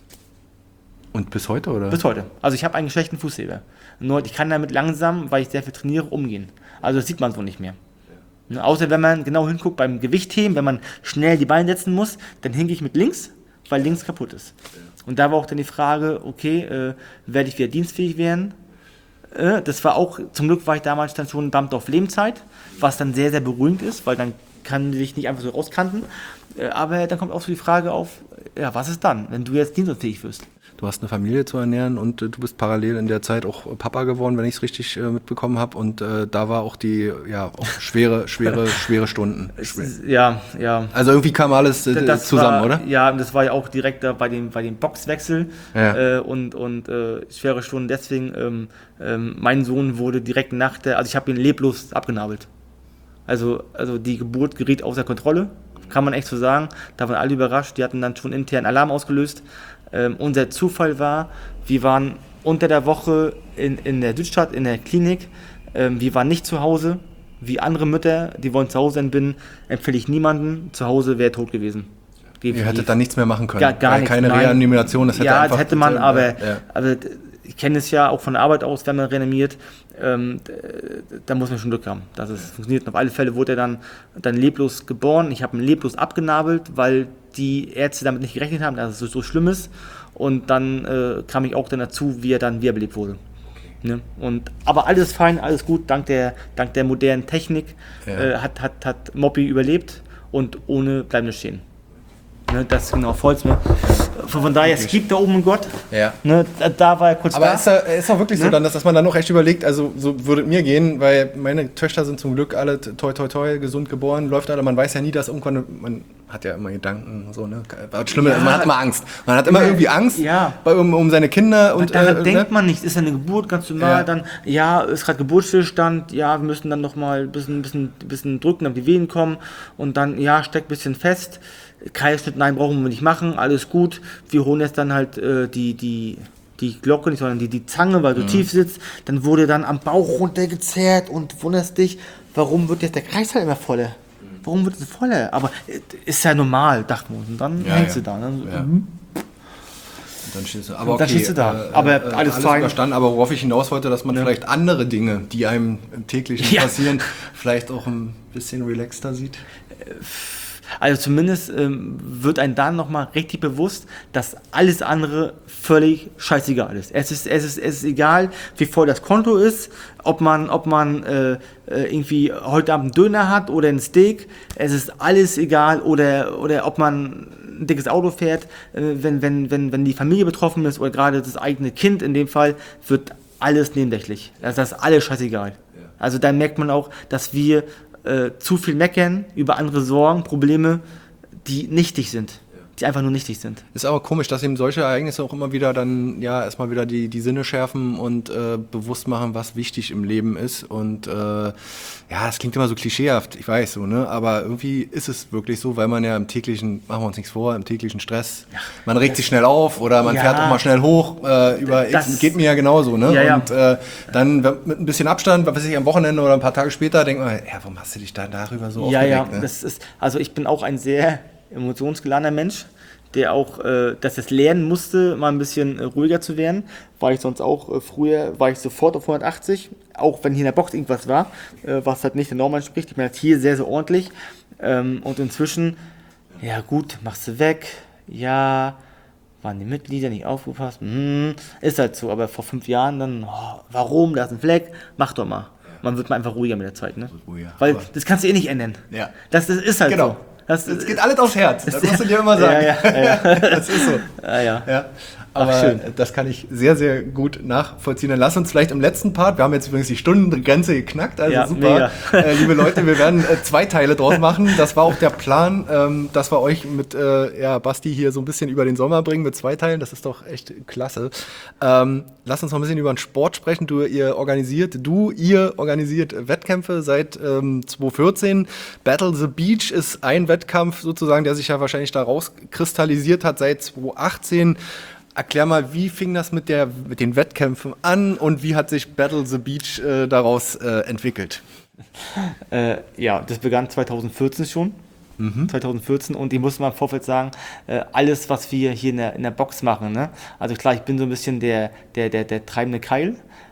Und bis heute, oder? Bis heute. Also ich habe einen schlechten Fußheber. Nur ich kann damit langsam, weil ich sehr viel trainiere, umgehen. Also das sieht man so nicht mehr. Ne, außer wenn man genau hinguckt beim Gewichtheben, wenn man schnell die Beine setzen muss, dann hinke ich mit links, weil links kaputt ist. Und da war auch dann die Frage, okay, äh, werde ich wieder dienstfähig werden? Äh, das war auch, zum Glück war ich damals dann schon Beamter auf Lebenszeit, was dann sehr, sehr beruhigend ist, weil dann kann die sich nicht einfach so rauskanten. Äh, aber dann kommt auch so die Frage auf, ja, was ist dann, wenn du jetzt dienstunfähig wirst? Du hast eine Familie zu ernähren und äh, du bist parallel in der Zeit auch Papa geworden, wenn ich es richtig äh, mitbekommen habe. Und äh, da war auch die, ja, auch schwere, schwere, schwere Stunden. Schwer. Ja, ja. Also irgendwie kam alles äh, das zusammen, war, oder? Ja, das war ja auch direkt da bei dem, bei dem Boxwechsel Ja. äh, und, und äh, schwere Stunden. Deswegen, ähm, ähm, mein Sohn wurde direkt nach der, also ich habe ihn leblos abgenabelt. Also, also die Geburt geriet außer Kontrolle, kann man echt so sagen. Da waren alle überrascht, die hatten dann schon intern Alarm ausgelöst. Ähm, unser Zufall war, wir waren unter der Woche in, in der Südstadt, in der Klinik. Ähm, wir waren nicht zu Hause, wie andere Mütter, die wollen zu Hause entbinden, empfehle ich niemanden. Zu Hause wäre tot gewesen. Ihr hättet dann nichts mehr machen können. Gar, gar Weil nichts. keine Nein. Reanimation, das hätte ja, einfach... das hätte man, aber, ja. aber ich kenne es ja auch von der Arbeit aus, wenn man reanimiert, ähm, da muss man schon Glück haben, dass es funktioniert. Und auf alle Fälle wurde er dann, dann leblos geboren. Ich habe ihn leblos abgenabelt, weil die Ärzte damit nicht gerechnet haben, dass es so, so schlimm ist. Und dann äh, kam ich auch dann dazu, wie er dann wiederbelebt wurde. Ne? Und, aber alles fein, alles gut, dank der, dank der modernen Technik Ja. äh, hat, hat, hat Moppy überlebt und ohne bleibende Schäden. Ne, das ist genau Volz. Ne? Von, von daher, es gibt da oben einen Gott. Ja. Ne, da, da war er kurz Aber da. ist, da, ist auch wirklich so, Ne? dann, dass, dass man dann noch echt überlegt, also so würde es mir gehen, weil meine Töchter sind zum Glück alle toi toi toi gesund geboren, läuft alle, man weiß ja nie, dass irgendwann, man hat ja immer Gedanken, so, ne, das Schlimme, Ja. man hat immer Angst, man hat immer Ja. irgendwie Angst Ja. bei, um, um seine Kinder und Daran äh, denkt ne? man nicht, ist eine Geburt ganz normal, Ja. dann, ja, ist gerade Geburtsstillstand, ja, wir müssen dann nochmal ein bisschen, bisschen, bisschen drücken, damit die Wehen kommen und dann, ja, steckt ein bisschen fest, Kaiserschnitt, nein, brauchen wir nicht machen, alles gut, wir holen jetzt dann halt äh, die, die, die Glocke nicht, sondern die, die Zange, weil du Mhm. tief sitzt, dann wurde dann am Bauch runtergezerrt und wunderst dich, warum wird jetzt der Kreis halt immer voller? Warum wird es voller? Aber äh, ist ja normal, dachte man. Und dann Ja, hängst ja. du da. Ne? Ja. Mhm. Und dann stehst du, aber Und dann okay, stehst du da. äh, Aber äh, alles fein. überstanden, aber worauf ich hinaus wollte, dass man Ja. vielleicht andere Dinge, die einem im täglichen Ja. passieren, vielleicht auch ein bisschen relaxter sieht. Also zumindest ähm, wird einem dann nochmal richtig bewusst, dass alles andere völlig scheißegal ist. Es ist, es ist, es ist egal, wie voll das Konto ist, ob man, ob man äh, äh, irgendwie heute Abend einen Döner hat oder ein Steak. Es ist alles egal oder, oder ob man ein dickes Auto fährt, äh, wenn, wenn, wenn, wenn die Familie betroffen ist oder gerade das eigene Kind in dem Fall, wird alles nebensächlich. Also das ist alles scheißegal. Also da merkt man auch, dass wir äh, zu viel meckern über andere Sorgen, Probleme, die nichtig sind. Die einfach nur nichtig sind. Ist aber komisch, dass eben solche Ereignisse auch immer wieder dann, ja, erstmal wieder die, die Sinne schärfen und äh, bewusst machen, was wichtig im Leben ist. Und äh, ja, das klingt immer so klischeehaft, ich weiß so, ne? Aber irgendwie ist es wirklich so, weil man ja im täglichen, machen wir uns nichts vor, im täglichen Stress, ja, man regt sich schnell auf oder man Ja. fährt auch mal schnell hoch äh, über Das- X, geht mir ja genauso, ne? Ja, ja. Und äh, dann mit ein bisschen Abstand, was weiß ich, am Wochenende oder ein paar Tage später, denkt man, ja, warum hast du dich da darüber so Ja, ja, aufgeregt, ne? das ist, also ich bin auch ein sehr emotionsgeladener Mensch, der auch, äh, dass es lernen musste, mal ein bisschen äh, ruhiger zu werden, war ich sonst auch, äh, früher war ich sofort auf hundertachtzig, auch wenn hier in der Box irgendwas war, äh, was halt nicht der Norm entspricht, ich bin halt hier sehr, sehr ordentlich ähm, und inzwischen, ja gut, machst du weg, ja, waren die Mitglieder nicht aufgepasst, hm, ist halt so, aber vor fünf Jahren dann, oh, warum, da ist ein Fleck, mach doch mal. Man wird mal einfach ruhiger mit der Zeit, ne? ruhiger, Weil aber- das kannst du eh nicht ändern. Ja. Das, das ist halt Genau. so. Das, Es geht alles aufs Herz, das musst du dir immer Ja, sagen. ja, ja. Das ist so. Ja, ja. Ja, Ach, aber schön. das kann ich sehr, sehr gut nachvollziehen. Dann lass uns vielleicht im letzten Part, wir haben jetzt übrigens die Stundengrenze geknackt, also Ja, super. mega. Äh, liebe Leute, wir werden äh, zwei Teile draus machen. Das war auch der Plan, ähm, dass wir euch mit äh, ja, Basti hier so ein bisschen über den Sommer bringen mit zwei Teilen. Das ist doch echt klasse. Ähm, lass uns noch ein bisschen über den Sport sprechen. Du, ihr organisiert, du, ihr organisiert Wettkämpfe seit ähm, zwanzig vierzehn. Battle the Beach ist ein Wettkampf sozusagen, der sich ja wahrscheinlich da rauskristallisiert hat seit zwanzig achtzehn. Erklär mal, wie fing das mit, der, mit den Wettkämpfen an und wie hat sich Battle the Beach äh, daraus äh, entwickelt? Äh, ja, das begann zweitausendvierzehn schon. Mhm. zweitausendvierzehn und ich muss mal im Vorfeld sagen, äh, alles, was wir hier in der, in der Box machen, ne? Also klar, ich bin so ein bisschen der, der, der, der treibende Keil,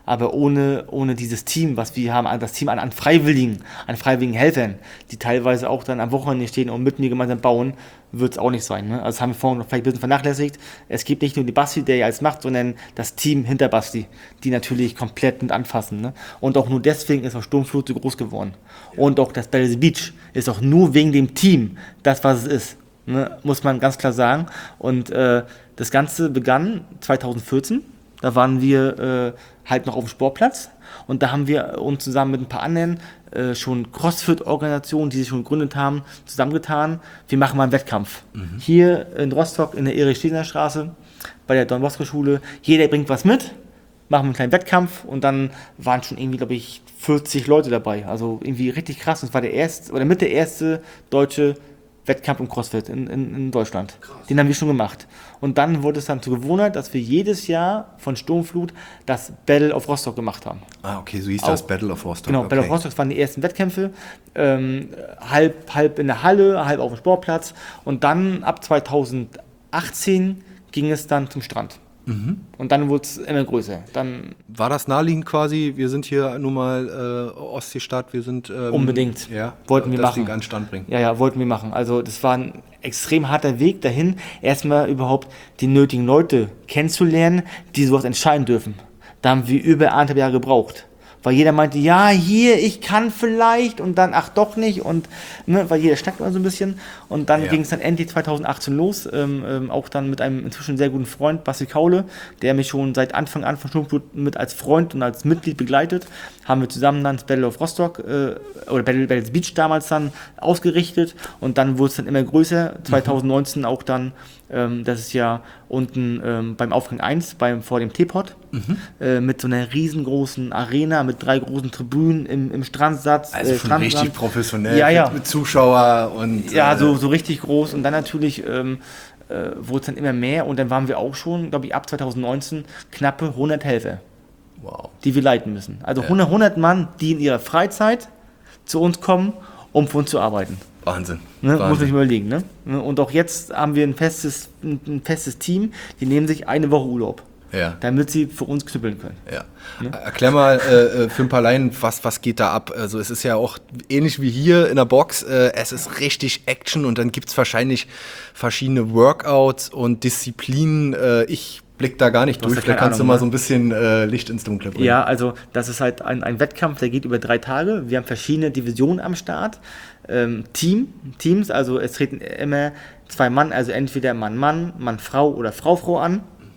Aber ohne, ohne dieses Team, was wir haben, das Team an, an Freiwilligen, an freiwilligen Helfern, die teilweise auch dann am Wochenende stehen und mit mir gemeinsam bauen, wird es auch nicht sein. Ne? Also das haben wir vorhin noch vielleicht ein bisschen vernachlässigt. Es gibt nicht nur die Basti, der ja alles macht, sondern das Team hinter Basti, die natürlich komplett mit anfassen. Ne? Und auch nur deswegen ist auch Sturmflut so groß geworden. Ja. Und auch das Battle the Beach ist auch nur wegen dem Team das, was es ist. Ne? Muss man ganz klar sagen. Und äh, das Ganze begann zwanzig vierzehn. Da waren wir äh, halt noch auf dem Sportplatz und da haben wir uns zusammen mit ein paar anderen äh, schon CrossFit-Organisationen, die sich schon gegründet haben, zusammengetan. Wir machen mal einen Wettkampf. Mhm. Hier in Rostock in der Erich-Steiner-Straße bei der Don-Bosco-Schule. Jeder bringt was mit, machen einen kleinen Wettkampf und dann waren schon irgendwie, glaube ich, vierzig Leute dabei. Also irgendwie richtig krass. Und es war der erste oder mit der erste deutsche Wettkampf im CrossFit in, in, in Deutschland. Krass. Den haben wir schon gemacht. Und dann wurde es dann zur Gewohnheit, dass wir jedes Jahr von Sturmflut das Battle of Rostock gemacht haben. Ah, okay, so hieß Auch, das Battle of Rostock. Genau, okay. Battle of Rostock, das waren die ersten Wettkämpfe. Ähm, halb, halb in der Halle, halb auf dem Sportplatz. Und dann ab zwanzig achtzehn ging es dann zum Strand. Mhm. Und dann wurde es immer größer. Dann war das naheliegend quasi? Wir sind hier nun mal äh, Ostseestadt, wir sind... Ähm, unbedingt, ja, wollten wir das machen. Ding an den Stand bringen. Ja, ja, wollten wir machen. Also das war ein extrem harter Weg dahin, erstmal überhaupt die nötigen Leute kennenzulernen, die sowas entscheiden dürfen. Da haben wir über anderthalb Jahre gebraucht. Weil jeder meinte, ja, hier, ich kann vielleicht und dann, ach doch nicht und, ne, weil jeder schnackt immer so ein bisschen und dann ja. ging es dann endlich zwanzig achtzehn los, ähm, ähm, auch dann mit einem inzwischen sehr guten Freund, Basti Kaule, der mich schon seit Anfang an von Sturmflut mit als Freund und als Mitglied begleitet, haben wir zusammen dann das Battle of Rostock, äh, oder Battle, Battle Beach damals dann ausgerichtet und dann wurde es dann immer größer, zwanzig neunzehn mhm. auch dann, ähm, das ist ja unten ähm, beim Aufgang eins, beim, vor dem Teepot, mhm. äh, mit so einer riesengroßen Arena, mit drei großen Tribünen im, im Strandsatz. Also äh, schon richtig professionell, ja, ja. Mit, mit Zuschauer und... Ja, äh, so, so richtig groß und dann natürlich ähm, äh, wurde es dann immer mehr und dann waren wir auch schon, glaube ich, ab zwanzig neunzehn knappe hundert Helfer, wow. die wir leiten müssen. Also ja. hundert, hundert Mann, die in ihrer Freizeit zu uns kommen, um für uns zu arbeiten. Wahnsinn. Ne, Wahnsinn. Muss man sich überlegen. Ne? Und auch jetzt haben wir ein festes, ein, ein festes Team, die nehmen sich eine Woche Urlaub, ja. damit sie für uns knüppeln können. Ja. Ne? Erklär mal äh, für ein paar Laien, was, was geht da ab? Also es ist ja auch ähnlich wie hier in der Box, äh, es ist richtig Action und dann gibt es wahrscheinlich verschiedene Workouts und Disziplinen. Äh, ich blick da gar nicht durch, vielleicht kannst Ahnung, du mal ne? so ein bisschen äh, Licht ins Dunkle bringen. Ja, also das ist halt ein, ein Wettkampf, der geht über drei Tage. Wir haben verschiedene Divisionen am Start. Ähm, Team, Teams, also es treten immer zwei Mann, also entweder Mann-Mann, Mann-Frau oder Frau-Frau an. Mhm.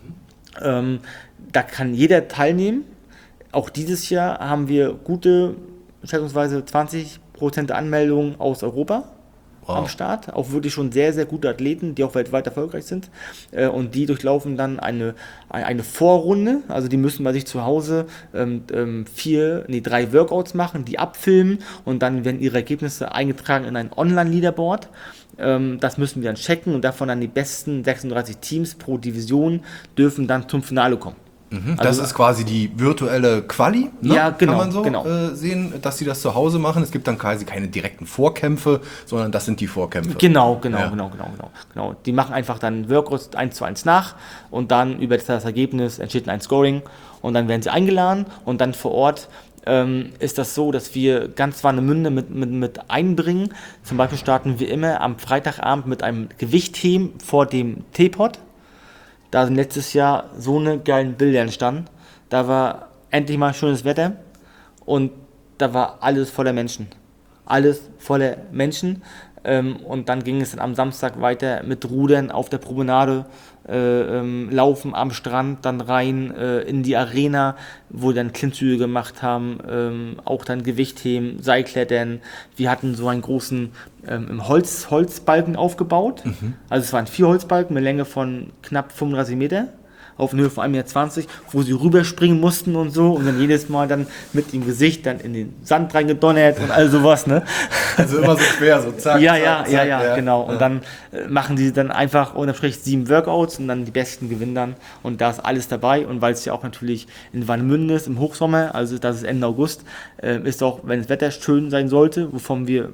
Ähm, da kann jeder teilnehmen. Auch dieses Jahr haben wir gute, schätzungsweise zwanzig Prozent der Anmeldungen aus Europa. Wow. Am Start, auch wirklich schon sehr, sehr gute Athleten, die auch weltweit erfolgreich sind äh, und die durchlaufen dann eine, eine Vorrunde, also die müssen bei sich zu Hause ähm, ähm, vier, nee, drei Workouts machen, die abfilmen und dann werden ihre Ergebnisse eingetragen in ein Online-Leaderboard. Ähm, das müssen wir dann checken und davon dann die besten sechsunddreißig Teams pro Division dürfen dann zum Finale kommen. Mhm, das also, ist quasi die virtuelle Quali, ne? Ja, genau, kann man so genau. äh, sehen, dass sie das zu Hause machen. Es gibt dann quasi keine direkten Vorkämpfe, sondern das sind die Vorkämpfe. Genau, genau, ja. genau, genau, genau, genau. Die machen einfach dann Workouts eins zu eins nach und dann über das Ergebnis entsteht ein Scoring und dann werden sie eingeladen und dann vor Ort ähm, ist das so, dass wir ganz Warnemünde mit, mit, mit einbringen. Zum Beispiel starten wir immer am Freitagabend mit einem Gewichtheben vor dem Teepot. Da sind letztes Jahr so eine geilen Bilder entstanden. Da war endlich mal schönes Wetter und da war alles voller Menschen. Alles voller Menschen. Ähm, und dann ging es dann am Samstag weiter mit Rudern auf der Promenade, äh, ähm, Laufen am Strand, dann rein äh, in die Arena, wo wir dann Klimmzüge gemacht haben, ähm, auch dann Gewichtheben, Seilklettern. Wir hatten so einen großen ähm, Holz, Holzbalken aufgebaut. Mhm. Also es waren vier Holzbalken mit Länge von knapp fünfunddreißig Meter. Auf eine Höhe von ein Meter zwanzig, wo sie rüberspringen mussten und so und dann jedes Mal dann mit dem Gesicht dann in den Sand reingedonnert und all sowas, ne? Also immer so quer, so zack, ja, zack, ja, zack, ja, ja, ja, genau. Und ja. dann äh, machen die dann einfach unterm Strich sieben Workouts und dann die besten gewinnen dann und da ist alles dabei und weil es ja auch natürlich in Warnemünde ist im Hochsommer, also das ist Ende August, äh, ist auch, wenn das Wetter schön sein sollte, wovon wir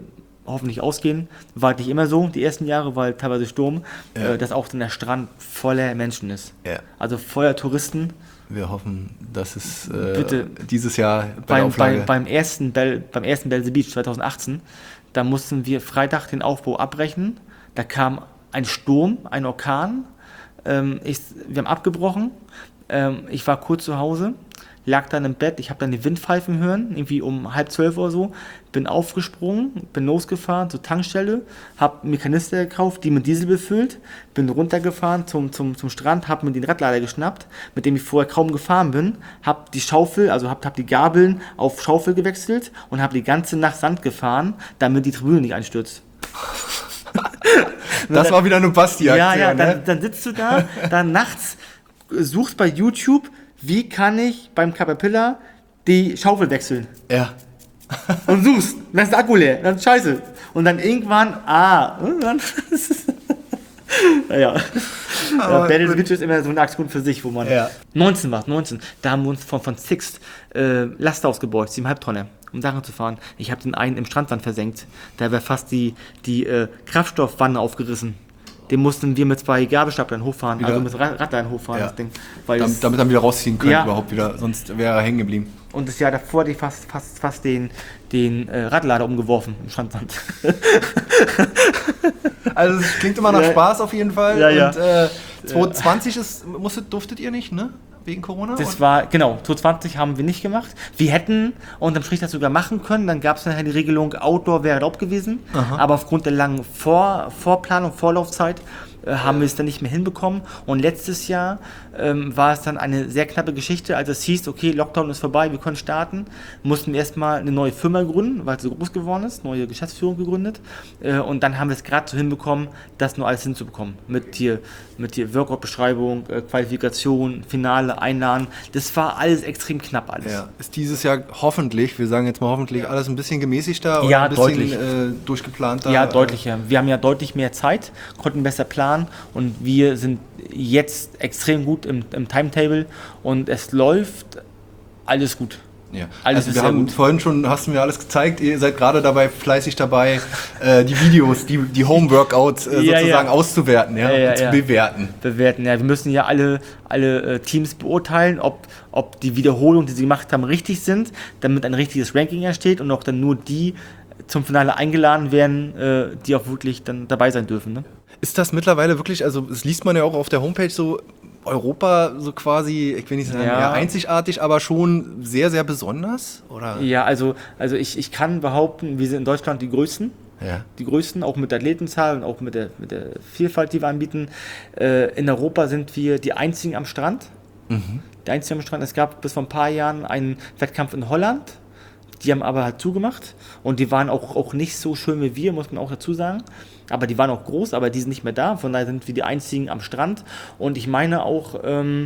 hoffentlich ausgehen. War halt nicht immer so, die ersten Jahre, weil teilweise Sturm, Ja. äh, dass auch dann der Strand voller Menschen ist. Ja. Also voller Touristen. Wir hoffen, dass es äh, Bitte. dieses Jahr bei der Beim, Auflage... beim, beim ersten Bell, beim ersten Bell the Beach zwanzig achtzehn, da mussten wir Freitag den Aufbau abbrechen. Da kam ein Sturm, ein Orkan. Ähm, ich, wir haben abgebrochen. Ähm, ich war kurz zu Hause, lag dann im Bett. Ich habe dann die Windpfeifen hören, irgendwie um halb zwölf oder so. Bin aufgesprungen, bin losgefahren zur Tankstelle, habe mir Kanister gekauft, die mit Diesel befüllt, bin runtergefahren zum, zum, zum Strand, habe mir den Radlader geschnappt, mit dem ich vorher kaum gefahren bin, habe die Schaufel, also habe hab die Gabeln auf Schaufel gewechselt und habe die ganze Nacht Sand gefahren, damit die Tribüne nicht einstürzt. Das war wieder eine Basti-Aktion, Ja, ja, dann, ne? dann sitzt du da, dann nachts suchst bei YouTube, wie kann ich beim Caterpillar die Schaufel wechseln? Ja. Und suchst, dann ist der Akku leer, dann ist scheiße. Und dann irgendwann, ah, und dann naja. Ja, Battle the Beach ist immer so eine Aktion für sich, wo man. Ja. neunzehn war neunzehn. Da haben wir uns von, von Sixt äh, Laster ausgebaut, siebeneinhalb Tonne, um Sachen zu fahren. Ich habe den einen im Strandwand versenkt. Da wäre fast die, die äh, Kraftstoffwanne aufgerissen. Den mussten wir mit zwei Gabelstaplern hochfahren, Wieder? also mit Rad- Radlern hochfahren, Ja. das Ding. Weil Damit, es- damit dann wieder rausziehen können Ja. überhaupt wieder, sonst wäre er hängen geblieben. Und das Jahr davor hatte ich fast, fast, fast den, den äh, Radlader umgeworfen im Strandwand. Also es klingt immer nach Ja. Spaß auf jeden Fall. Ja, ja. Und äh, zwanzig zwanzig ist, musstet, durftet ihr nicht, ne? Wegen Corona? Das Und- war, genau, zwanzig zwanzig haben wir nicht gemacht. Wir hätten unterm Strich das sogar machen können. Dann gab es nachher die Regelung, Outdoor wäre erlaubt gewesen. Aha. Aber aufgrund der langen Vor Vorplanung, Vorlaufzeit, äh, haben wir es dann nicht mehr hinbekommen. Und letztes Jahr ähm, war es dann eine sehr knappe Geschichte, als es hieß, okay, Lockdown ist vorbei, wir können starten. Mussten wir erstmal eine neue Firma gründen, weil es so groß geworden ist, neue Geschäftsführung gegründet. Äh, und dann haben wir es gerade so hinbekommen, das nur alles hinzubekommen. Mit hier, mit hier Workout-Beschreibung, äh, Qualifikation, Finale, Einladen. Das war alles extrem knapp alles. Ja, ist dieses Jahr hoffentlich, wir sagen jetzt mal hoffentlich, alles ein bisschen gemäßigter Ja, ein bisschen deutlich. Äh, durchgeplanter. Ja, äh, deutlicher. Wir haben ja deutlich mehr Zeit, konnten besser planen und wir sind jetzt extrem gut im, im Timetable und es läuft alles gut. Ja. Alles Also ist wir sehr haben gut. vorhin schon, hast du mir alles gezeigt, ihr seid gerade dabei, fleißig dabei, äh, die Videos, die, die Home-Workouts äh, Ja, sozusagen ja. auszuwerten, ja, Ja, ja, und zu ja. bewerten. Bewerten. Ja, wir müssen ja alle, alle äh, Teams beurteilen, ob, ob die Wiederholungen, die sie gemacht haben, richtig sind, damit ein richtiges Ranking entsteht und auch dann nur die zum Finale eingeladen werden, äh, die auch wirklich dann dabei sein dürfen. Ne? Ist das mittlerweile wirklich, also das liest man ja auch auf der Homepage so, Europa so quasi, ich will nicht sagen, Ja. ja, einzigartig, aber schon sehr, sehr besonders? Oder? Ja, also, also ich, ich kann behaupten, wir sind in Deutschland die Größten. Ja. Die größten, auch mit der Athletenzahl und auch mit der, mit der Vielfalt, die wir anbieten. Äh, in Europa sind wir die einzigen am Strand. Mhm. Die einzigen am Strand. Es gab bis vor ein paar Jahren einen Wettkampf in Holland. Die haben aber halt zugemacht und die waren auch, auch nicht so schön wie wir, muss man auch dazu sagen. Aber die waren auch groß, aber die sind nicht mehr da. Von daher sind wir die einzigen am Strand. Und ich meine auch, ähm,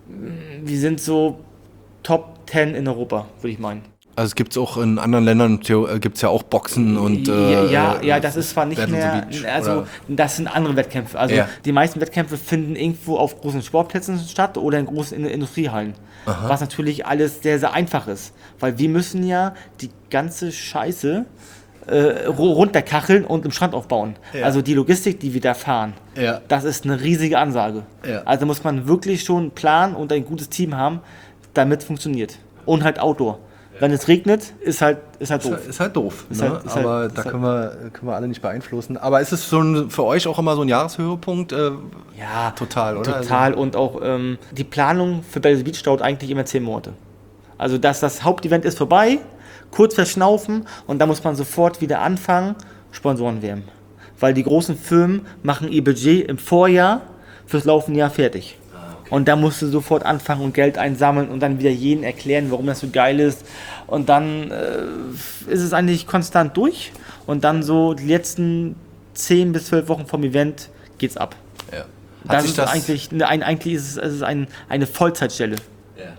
wir sind so Top zehn in Europa, würde ich meinen. Also es gibt es auch in anderen Ländern, gibt es ja auch Boxen und äh, ja, ja, das ist zwar nicht Battle mehr, the Beach, also oder? das sind andere Wettkämpfe. Also Ja. die meisten Wettkämpfe finden irgendwo auf großen Sportplätzen statt oder in großen In- Industriehallen. Aha. Was natürlich alles sehr, sehr einfach ist. Weil wir müssen ja die ganze Scheiße äh, ru- runterkacheln und im Strand aufbauen. Ja. Also die Logistik, die wir da fahren, Ja. das ist eine riesige Ansage. Ja. Also muss man wirklich schon einen Plan und ein gutes Team haben, damit es funktioniert. Und halt Outdoor. Wenn es regnet, ist halt, ist halt Ist, doof. halt- ist halt doof, Ist ne? halt- ist aber halt- da ist können, wir, können wir alle nicht beeinflussen. Aber ist es so ein, für euch auch immer so ein Jahreshöhepunkt? Äh, Ja, total, oder? Total. Und auch ähm, die Planung für Battle the Beach dauert eigentlich immer zehn Monate. Also dass das Hauptevent ist vorbei, kurz verschnaufen und dann muss man sofort wieder anfangen, Sponsoren werben. Weil die großen Firmen machen ihr Budget im Vorjahr fürs laufende Jahr fertig. Und da musst du sofort anfangen und Geld einsammeln und dann wieder jeden erklären, warum das so geil ist. Und dann äh, ist es eigentlich konstant durch. Und dann so die letzten zehn bis zwölf Wochen vom Event geht's ab. Ja. Hat Das sich ist das, eigentlich, ne, ein, eigentlich ist es, es ist ein, eine Vollzeitstelle. Ja.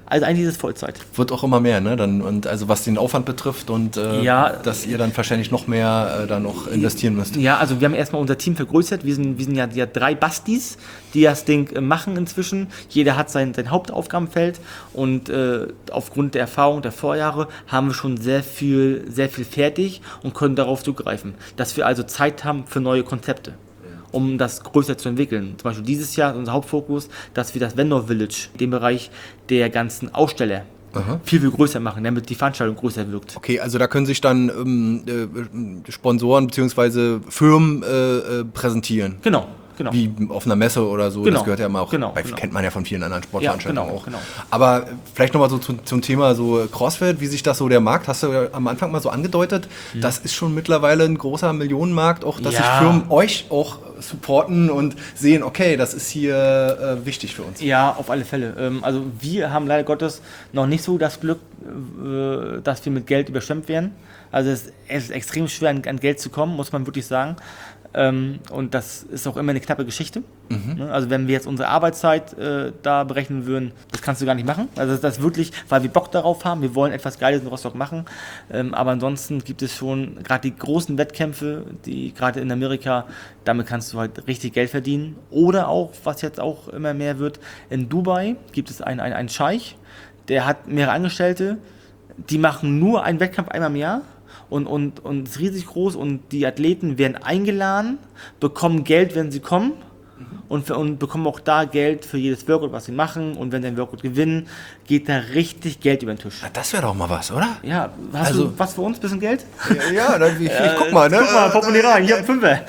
Also eigentlich ist es Vollzeit. Wird auch immer mehr, ne? Dann, und also was den Aufwand betrifft und äh, Ja. dass ihr dann wahrscheinlich noch mehr äh, da noch investieren müsst. Ja, also wir haben erstmal unser Team vergrößert. Wir sind, wir sind ja, ja drei Bastis, die das Ding äh, machen inzwischen. Jeder hat sein, sein Hauptaufgabenfeld und äh, aufgrund der Erfahrung der Vorjahre haben wir schon sehr viel, sehr viel fertig und können darauf zugreifen. Dass wir also Zeit haben für neue Konzepte, um das größer zu entwickeln. Zum Beispiel dieses Jahr ist unser Hauptfokus, dass wir das Vendor Village, den Bereich der ganzen Aussteller, Aha. viel, viel größer machen, damit die Veranstaltung größer wirkt. Okay, also da können sich dann ähm, äh, Sponsoren bzw. Firmen äh, äh, präsentieren. Genau. Genau. Wie auf einer Messe oder so, genau. das gehört ja immer auch, genau, bei, genau. kennt man ja von vielen anderen Sportveranstaltungen ja, genau, auch. Genau. Aber vielleicht nochmal so zu, zum Thema so CrossFit, wie sich das so der Markt, hast du ja am Anfang mal so angedeutet, mhm. das ist schon mittlerweile ein großer Millionenmarkt, auch dass ja. sich Firmen euch auch supporten und sehen, okay, das ist hier äh, wichtig für uns. Ja, auf alle Fälle. Ähm, also wir haben leider Gottes noch nicht so das Glück, äh, dass wir mit Geld überschwemmt werden. Also es, es ist extrem schwer, an, an Geld zu kommen, muss man wirklich sagen. Ähm, und das ist auch immer eine knappe Geschichte. Mhm. Also wenn wir jetzt unsere Arbeitszeit äh, da berechnen würden, das kannst du gar nicht machen. Also das ist wirklich, weil wir Bock darauf haben, wir wollen etwas Geiles in Rostock machen. Ähm, aber ansonsten gibt es schon gerade die großen Wettkämpfe, die gerade in Amerika, damit kannst du halt richtig Geld verdienen. Oder auch, was jetzt auch immer mehr wird, in Dubai gibt es einen, einen, einen Scheich, der hat mehrere Angestellte, die machen nur einen Wettkampf einmal im Jahr. Und, und, und es ist riesig groß und die Athleten werden eingeladen, bekommen Geld, wenn sie kommen und, für, und bekommen auch da Geld für jedes Workout, was sie machen und wenn sie ein Workout gewinnen, geht da richtig Geld über den Tisch. Na, das wäre doch mal was, oder? Ja, hast also, du was für uns, bisschen Geld? Ja, ja dann, ich, ich guck mal, ne? Guck mal, Portemonnaie rein, hier ein Fünfer.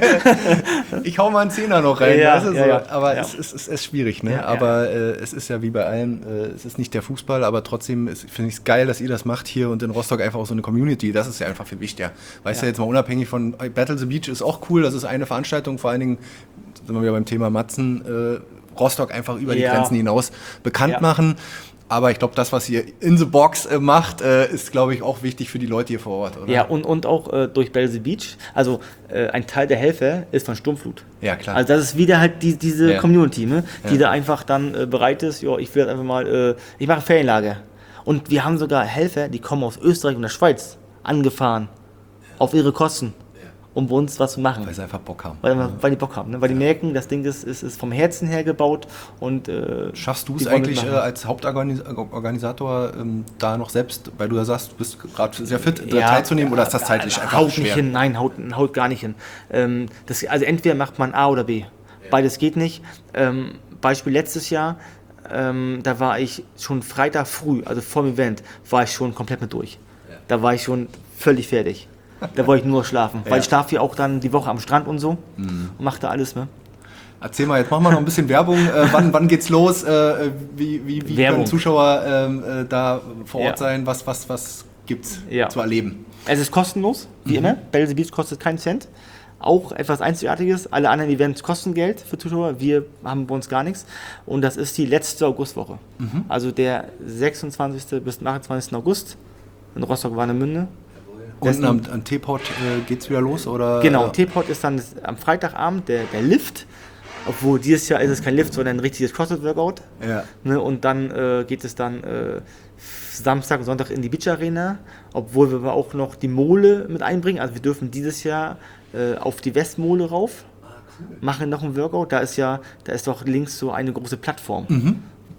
Ich hau mal einen Zehner noch rein, ja, weißt du, ja, so. ja. aber ja. es, es, es ist schwierig, ne? Ja, aber ja. Äh, es ist ja wie bei allem, äh, es ist nicht der Fußball, aber trotzdem finde ich es geil, dass ihr das macht hier und in Rostock einfach auch so eine Community, das ist ja einfach viel wichtiger. Weißt du, ja. jetzt mal unabhängig von Battle the Beach ist auch cool, das ist eine Veranstaltung, vor allen Dingen sind wir wieder beim Thema Matzen, äh, Rostock einfach über die ja. Grenzen hinaus bekannt ja. machen. Aber ich glaube, das, was ihr in the Box äh, macht, äh, ist, glaube ich, auch wichtig für die Leute hier vor Ort, oder? Ja, und, und auch äh, durch Battle the Beach. Also äh, ein Teil der Helfer ist von Sturmflut. Ja, klar. Also das ist wieder halt die, diese ja. Community, ne? die ja. da einfach dann äh, bereit ist, ja, ich will jetzt einfach mal, äh, ich mache Ferienlager. Und wir haben sogar Helfer, die kommen aus Österreich und der Schweiz angefahren, auf ihre Kosten. Um bei uns was zu machen. Weil sie einfach Bock haben. Weil, weil die Bock haben, ne? Weil die merken, das Ding ist, ist, ist vom Herzen her gebaut und äh, schaffst du es eigentlich äh, als Hauptorganisator ähm, da noch selbst, weil du ja sagst, du bist gerade sehr fit, ja, teilzunehmen, oder ist das zeitlich äh, einfach haut schwer? Nicht hin, nein, haut, haut gar nicht hin. Ähm, das, also entweder macht man A oder B. Ja. Beides geht nicht. Ähm, Beispiel letztes Jahr, ähm, da war ich schon Freitag früh, also vor dem Event, war ich schon komplett mit durch. Ja. Da war ich schon völlig fertig. Da wollte ich nur schlafen, ja. weil ich schlafe ja auch dann die Woche am Strand und so mhm. und mache da alles. Ne? Erzähl mal, jetzt machen wir noch ein bisschen Werbung. Äh, wann, wann geht's los? Äh, wie wie, wie können Zuschauer ähm, äh, da vor Ort ja. sein? Was, was, was gibt's ja. zu erleben? Es ist kostenlos, wie mhm. immer. Battle the Beach kostet keinen Cent. Auch etwas Einzigartiges. Alle anderen Events kosten Geld für Zuschauer. Wir haben bei uns gar nichts. Und das ist die letzte Augustwoche. Mhm. Also der sechsundzwanzigsten bis achtundzwanzigsten August in Rostock-Warnemünde. Unten am, am Teepot äh, geht's wieder los, oder? Genau, Teepot ist dann das, am Freitagabend der, der Lift. Obwohl dieses Jahr ist es kein Lift, sondern ein richtiges CrossFit-Workout. Ja. Ne, und dann äh, geht es dann äh, Samstag und Sonntag in die Beach Arena. Obwohl wir aber auch noch die Mole mit einbringen. Also wir dürfen dieses Jahr äh, auf die Westmole rauf. Ah, cool. Machen noch ein Workout. Da ist ja, da ist doch links so eine große Plattform. Mhm.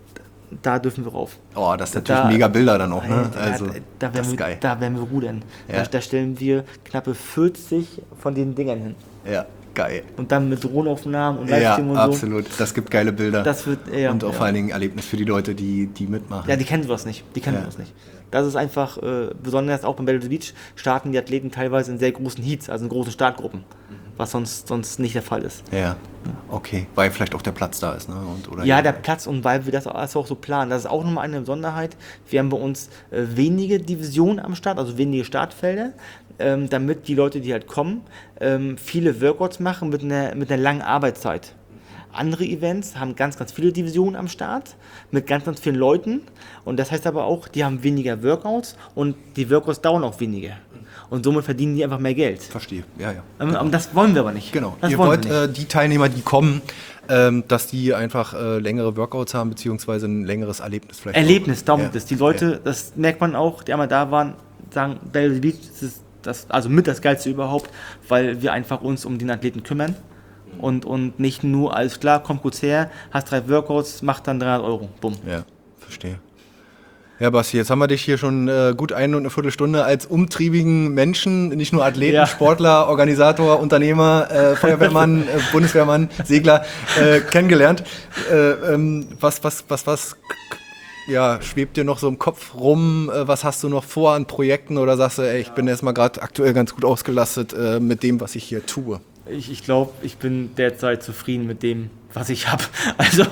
Da dürfen wir rauf. Oh, das sind natürlich da, mega Bilder dann auch, ne? Also, da, da das ist wir, geil. Da werden wir rudern. Ja. Da, da stellen wir knappe vierzig von den Dingern hin. Ja, geil. Und dann mit Drohnenaufnahmen und Livestream ja, und so. Ja, absolut. Das gibt geile Bilder. Das wird, ja, und auch ja. vor allen Dingen Erlebnis für die Leute, die, die mitmachen. Ja, die kennen sowas nicht. Die kennen ja. sowas nicht. Das ist einfach, äh, besonders auch beim Battle the Beach, starten die Athleten teilweise in sehr großen Heats, also in großen Startgruppen. Mhm. Was sonst, sonst nicht der Fall ist. Ja, okay. Weil vielleicht auch der Platz da ist, ne? Und, oder ja, der Platz, und weil wir das auch so planen. Das ist auch nochmal eine Besonderheit. Wir haben bei uns äh, wenige Divisionen am Start, also wenige Startfelder, ähm, damit die Leute, die halt kommen, ähm, viele Workouts machen mit einer, mit einer langen Arbeitszeit. andere Events haben ganz, ganz viele Divisionen am Start mit ganz, ganz vielen Leuten und das heißt aber auch, die haben weniger Workouts und die Workouts dauern auch weniger und somit verdienen die einfach mehr Geld. Verstehe, ja, ja. Und genau. das wollen wir aber nicht. Genau, das ihr wollt äh, die Teilnehmer, die kommen, ähm, dass die einfach äh, längere Workouts haben, beziehungsweise ein längeres Erlebnis vielleicht. Erlebnis, darum ja. das. Die Leute, ja. das merkt man auch, die einmal da waren, sagen, Battle Beach ist das, also mit das Geilste überhaupt, weil wir einfach uns um den Athleten kümmern. Und, und nicht nur, alles klar, komm kurz her, hast drei Workouts, mach dann dreihundert Euro. Bumm. Ja, verstehe. Ja, Basti, jetzt haben wir dich hier schon äh, gut eine und eine Viertelstunde als umtriebigen Menschen, nicht nur Athleten, ja. Sportler, Organisator, Unternehmer, äh, Feuerwehrmann, äh, Bundeswehrmann, Segler äh, kennengelernt. Äh, ähm, was, was, was, was ja, schwebt dir noch so im Kopf rum? Äh, was hast du noch vor an Projekten oder sagst du, ey, ich bin erstmal gerade aktuell ganz gut ausgelastet äh, mit dem, was ich hier tue? Ich, ich glaube, ich bin derzeit zufrieden mit dem, was ich habe. Also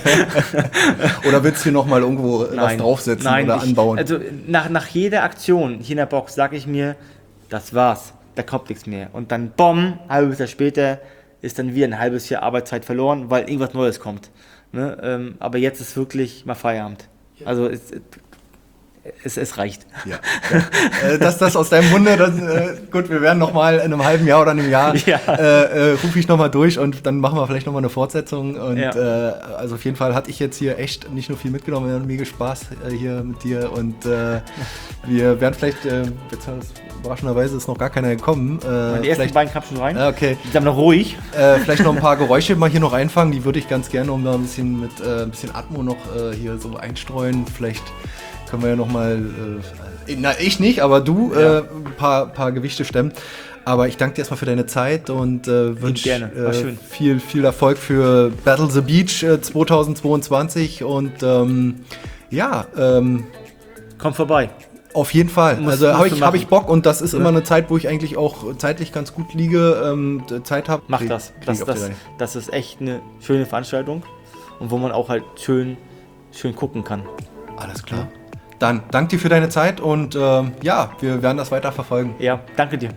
oder willst du hier nochmal irgendwo nein, was draufsetzen nein, oder ich, anbauen? Also nach, nach jeder Aktion hier in der Box sage ich mir, das war's, da kommt nichts mehr. Und dann, bom, ein halbes Jahr später ist dann wieder ein halbes Jahr Arbeitszeit verloren, weil irgendwas Neues kommt. Ne? Ähm, aber jetzt ist wirklich mal Feierabend. Also es, es, es reicht. Ja, ja. Äh, dass das aus deinem Munde, das, äh, gut, wir werden nochmal in einem halben Jahr oder einem Jahr, ja. äh, äh, rufe ich nochmal durch und dann machen wir vielleicht nochmal eine Fortsetzung. Und ja. äh, also auf jeden Fall hatte ich jetzt hier echt nicht nur viel mitgenommen, wir hatten mega Spaß äh, hier mit dir und äh, wir werden vielleicht, äh, jetzt überraschenderweise ist noch gar keiner gekommen. Äh, die ersten beiden kamen schon rein. Äh, okay. Die sind noch ruhig. Äh, vielleicht noch ein paar Geräusche mal hier noch einfangen, die würde ich ganz gerne, um da ein bisschen mit äh, ein bisschen Atmo noch äh, hier so einstreuen. Vielleicht können wir ja nochmal, äh, na ich nicht, aber du, ja. äh, ein paar, paar Gewichte stemmen. Aber ich danke dir erstmal für deine Zeit und äh, wünsche äh, viel, viel Erfolg für Battle the Beach äh, zweitausendzweiundzwanzig und ähm, ja. Ähm, Komm vorbei. Auf jeden Fall. Muss, also habe ich, hab ich Bock und das ist ja. immer eine Zeit, wo ich eigentlich auch zeitlich ganz gut liege, ähm, Zeit habe. Mach das. Das, das, das ist echt eine schöne Veranstaltung und wo man auch halt schön, schön gucken kann. Alles klar. Dann danke dir für deine Zeit und äh, ja, wir werden das weiter verfolgen. Ja, danke dir.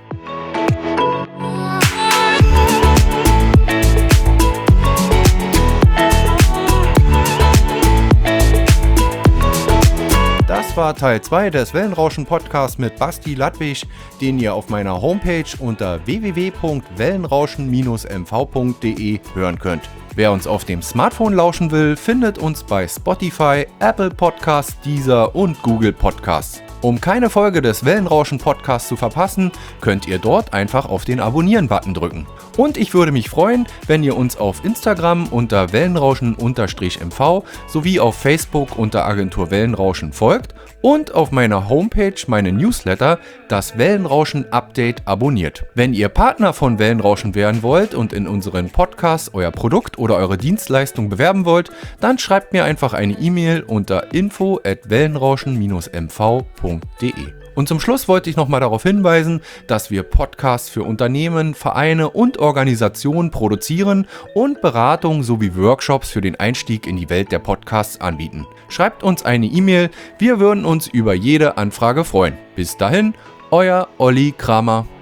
Das war Teil zwei des Wellenrauschen-Podcasts mit Basti Ladwig, den ihr auf meiner Homepage unter w w w punkt wellenrauschen Bindestrich m v punkt d e hören könnt. Wer uns auf dem Smartphone lauschen will, findet uns bei Spotify, Apple Podcasts, Deezer und Google Podcasts. Um keine Folge des Wellenrauschen-Podcasts zu verpassen, könnt ihr dort einfach auf den Abonnieren-Button drücken. Und ich würde mich freuen, wenn ihr uns auf Instagram unter Wellenrauschen-M V sowie auf Facebook unter Agentur Wellenrauschen folgt und auf meiner Homepage meine Newsletter, das Wellenrauschen-Update, abonniert. Wenn ihr Partner von Wellenrauschen werden wollt und in unseren Podcasts euer Produkt oder eure Dienstleistung bewerben wollt, dann schreibt mir einfach eine E-Mail unter info at wellenrauschen Bindestrich m v punkt d e. Und zum Schluss wollte ich nochmal darauf hinweisen, dass wir Podcasts für Unternehmen, Vereine und Organisationen produzieren und Beratung sowie Workshops für den Einstieg in die Welt der Podcasts anbieten. Schreibt uns eine E-Mail, wir würden uns über jede Anfrage freuen. Bis dahin, euer Olli Kramer.